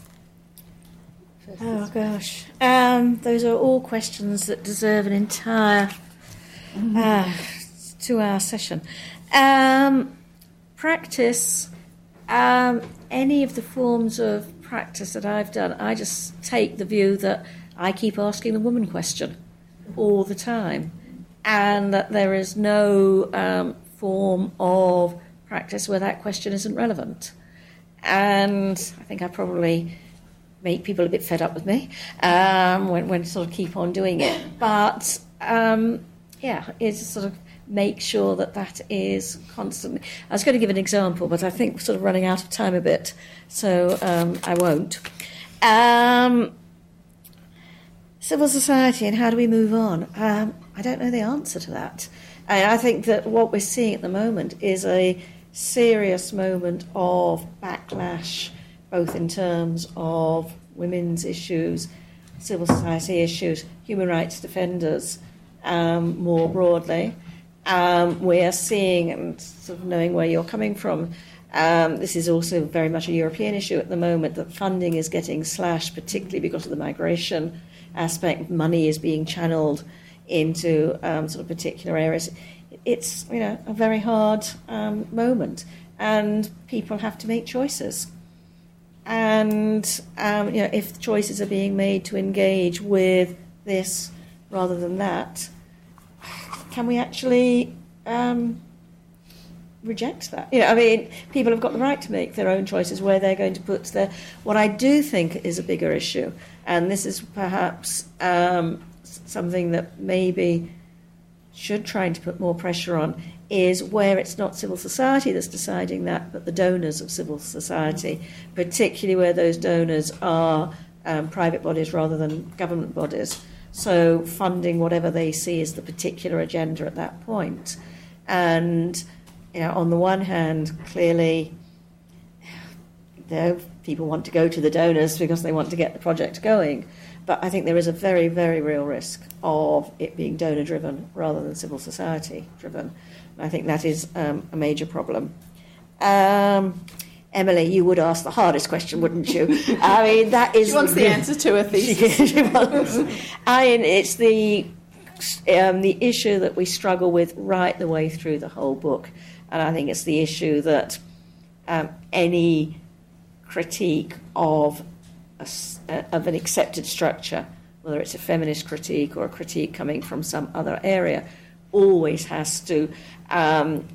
Oh, gosh. Um, those are all questions that deserve an entire uh, two-hour session. Um, practice... Um, any of the forms of practice that I've done, I just take the view that I keep asking the woman question all the time, and that there is no um, form of practice where that question isn't relevant. And I think I probably make people a bit fed up with me um, when, when sort of keep on doing it. But um, yeah, it's sort of make sure that that is constantly... I was going to give an example, but I think we're sort of running out of time a bit, so um, I won't. Um, civil society and how do we move on? Um, I don't know the answer to that. I, I think that what we're seeing at the moment is a serious moment of backlash, both in terms of women's issues, civil society issues, human rights defenders um, more broadly. Um, we're seeing, and sort of knowing where you're coming from, Um, this is also very much a European issue at the moment, that funding is getting slashed, particularly because of the migration aspect. Money is being channeled into um, sort of particular areas. It's, you know, a very hard um, moment, and people have to make choices. And um, you know, if choices are being made to engage with this rather than that, can we actually um, reject that? You know, I mean, people have got the right to make their own choices where they're going to put their. What I do think is a bigger issue, and this is perhaps um, something that maybe should try to put more pressure on, is where it's not civil society that's deciding that, but the donors of civil society, particularly where those donors are um, private bodies rather than government bodies. So funding whatever they see as the particular agenda at that point. And you know, on the one hand, clearly, you know, people want to go to the donors because they want to get the project going. But I think there is a very, very real risk of it being donor-driven rather than civil society-driven. I think that is um, a major problem. Um, Emily, you would ask the hardest question, wouldn't you? I mean, that is... She wants the answer to a thesis. She, she wants. I mean, it's the, um, the issue that we struggle with right the way through the whole book. And I think it's the issue that um, any critique of a, of an accepted structure, whether it's a feminist critique or a critique coming from some other area, always has to um,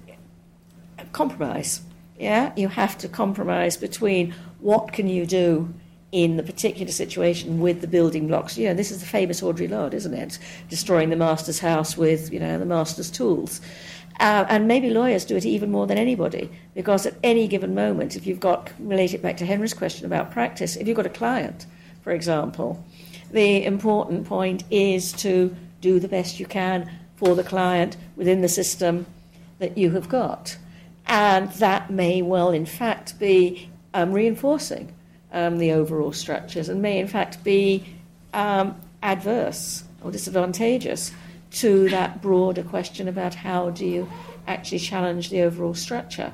compromise. Yeah, you have to compromise between what can you do in the particular situation with the building blocks. You know, this is the famous Audre Lorde, isn't it? Destroying the master's house with, you know, the master's tools. Uh, and maybe lawyers do it even more than anybody, because at any given moment, if you've got, relate it back to Henry's question about practice, if you've got a client, for example, the important point is to do the best you can for the client within the system that you have got. And that may well, in fact, be um, reinforcing um, the overall structures, and may, in fact, be um, adverse or disadvantageous to that broader question about how do you actually challenge the overall structure.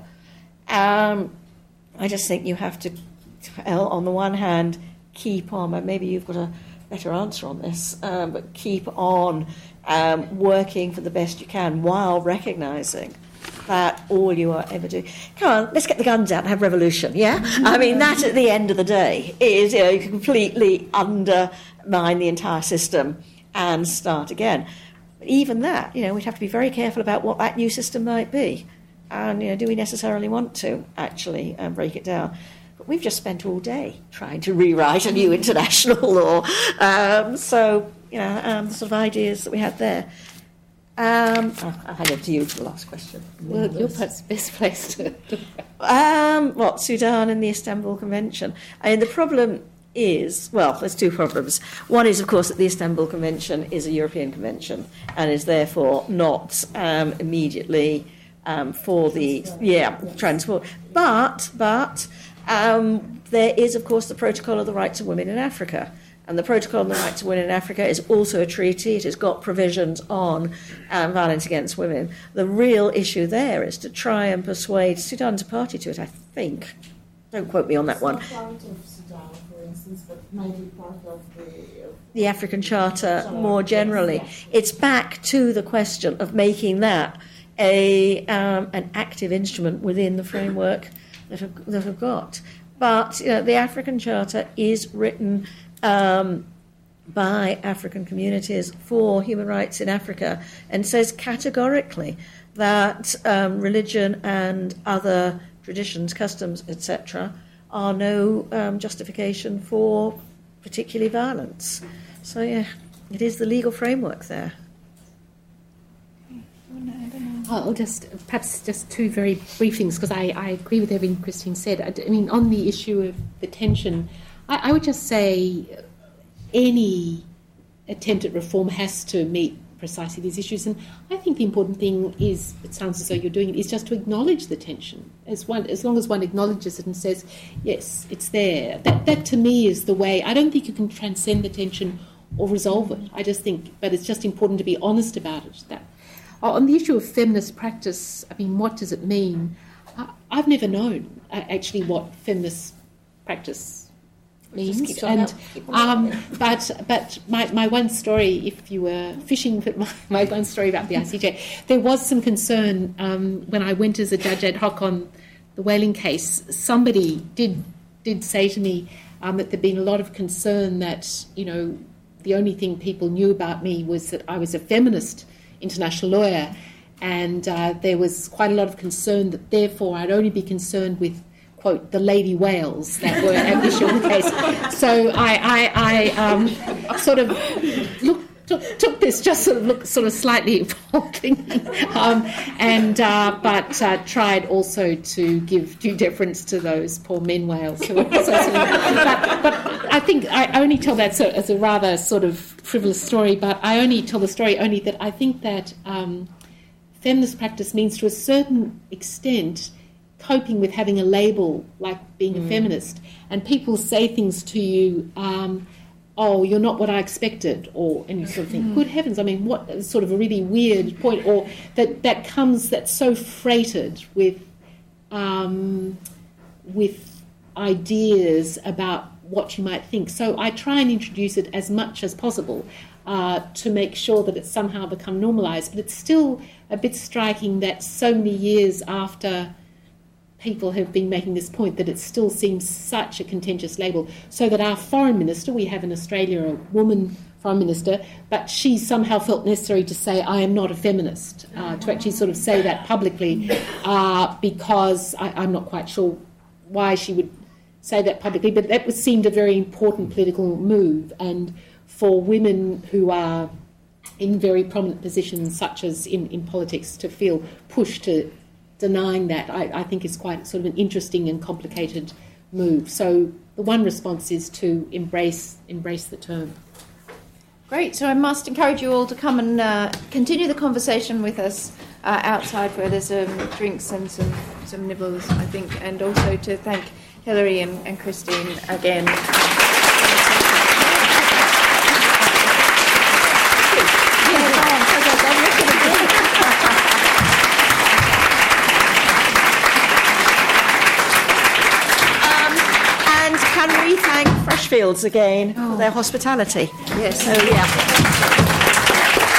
Um, I just think you have to, on the one hand, keep on, but maybe you've got a better answer on this, um, but keep on um, working for the best you can while recognising that all you are ever doing. Come on, let's get the guns out and have revolution, yeah? I mean, that at the end of the day is, you know, you completely undermine the entire system and start again. But even that, you know, we'd have to be very careful about what that new system might be. And, you know, do we necessarily want to actually um, break it down? But we've just spent all day trying to rewrite a new international law. Um, so, you know, um, the sort of ideas that we had there. Um, oh, I'll hand it to you for the last question. Well, you're perhaps the best place to... um, what, Sudan and the Istanbul Convention? I mean, the problem is, well, there's two problems. One is, of course, that the Istanbul Convention is a European convention and is therefore not um, immediately um, for the, yeah, transport. But, but um, there is, of course, the Protocol of the Rights of Women in Africa. And the Protocol on the Rights of Women in Africa is also a treaty. It has got provisions on um, violence against women. The real issue there is to try and persuade Sudan to party to it, I think. Don't quote me on that one. It's not part of Sudan, for instance, but maybe part of the... Of the African Charter more generally. It's back to the question of making that a um, an active instrument within the framework that have, that have got. But you know, the African Charter is written... Um, by African communities for human rights in Africa, and says categorically that um, religion and other traditions, customs, et cetera, are no um, justification for particularly violence. So, yeah, it is the legal framework there. I'll just, perhaps just two very brief things, because I, I agree with everything Christine said. I, I mean, on the issue of the tension, I, I would just say any attempt at reform has to meet precisely these issues. And I think the important thing is, it sounds as though you're doing it, is just to acknowledge the tension. As one, as long as one acknowledges it and says, yes, it's there. That, that to me is the way. I don't think you can transcend the tension or resolve it. I just think, but it's just important to be honest about it. That on the issue of feminist practice, I mean, what does it mean? I, I've never known uh, actually what feminist practice means, and um, but but my, my one story, if you were fishing for my, my one story about the I C J, there was some concern um, when I went as a judge ad hoc on the whaling case. Somebody did did say to me um, that there'd been a lot of concern that, you know, the only thing people knew about me was that I was a feminist international lawyer, and uh, there was quite a lot of concern that therefore I'd only be concerned with, quote, the lady whales that were at issue in the case. So I, I, I um, sort of looked, took, took this just sort of look sort of slightly evolving, um, and uh, but uh, tried also to give due deference to those poor men whales who were also sort of, but, but I think I only tell that so, as a rather sort of frivolous story, but I only tell the story only that I think that um, feminist practice means to a certain extent coping with having a label like being mm. a feminist, and people say things to you, um, oh, you're not what I expected, or and you sort of think, mm. good heavens, I mean, what sort of a really weird point, or that, that comes, that's so freighted with um, with ideas about what you might think. So I try and introduce it as much as possible uh, to make sure that it's somehow become normalised, but it's still a bit striking that so many years after people have been making this point that it still seems such a contentious label, so that our foreign minister, we have in Australia a woman foreign minister, but she somehow felt necessary to say, I am not a feminist, uh, to actually sort of say that publicly, uh, because I, I'm not quite sure why she would say that publicly, but that was, seemed a very important political move. And for women who are in very prominent positions, such as in, in politics, to feel pushed to denying that, I, I think is quite sort of an interesting and complicated move. So the one response is to embrace embrace the term. Great. So I must encourage you all to come and uh, continue the conversation with us uh, outside, where there's um, drinks and some, some nibbles, I think, and also to thank Hilary and, and Christine again. Can we thank Freshfields again oh. for their hospitality? Yes. So, yeah.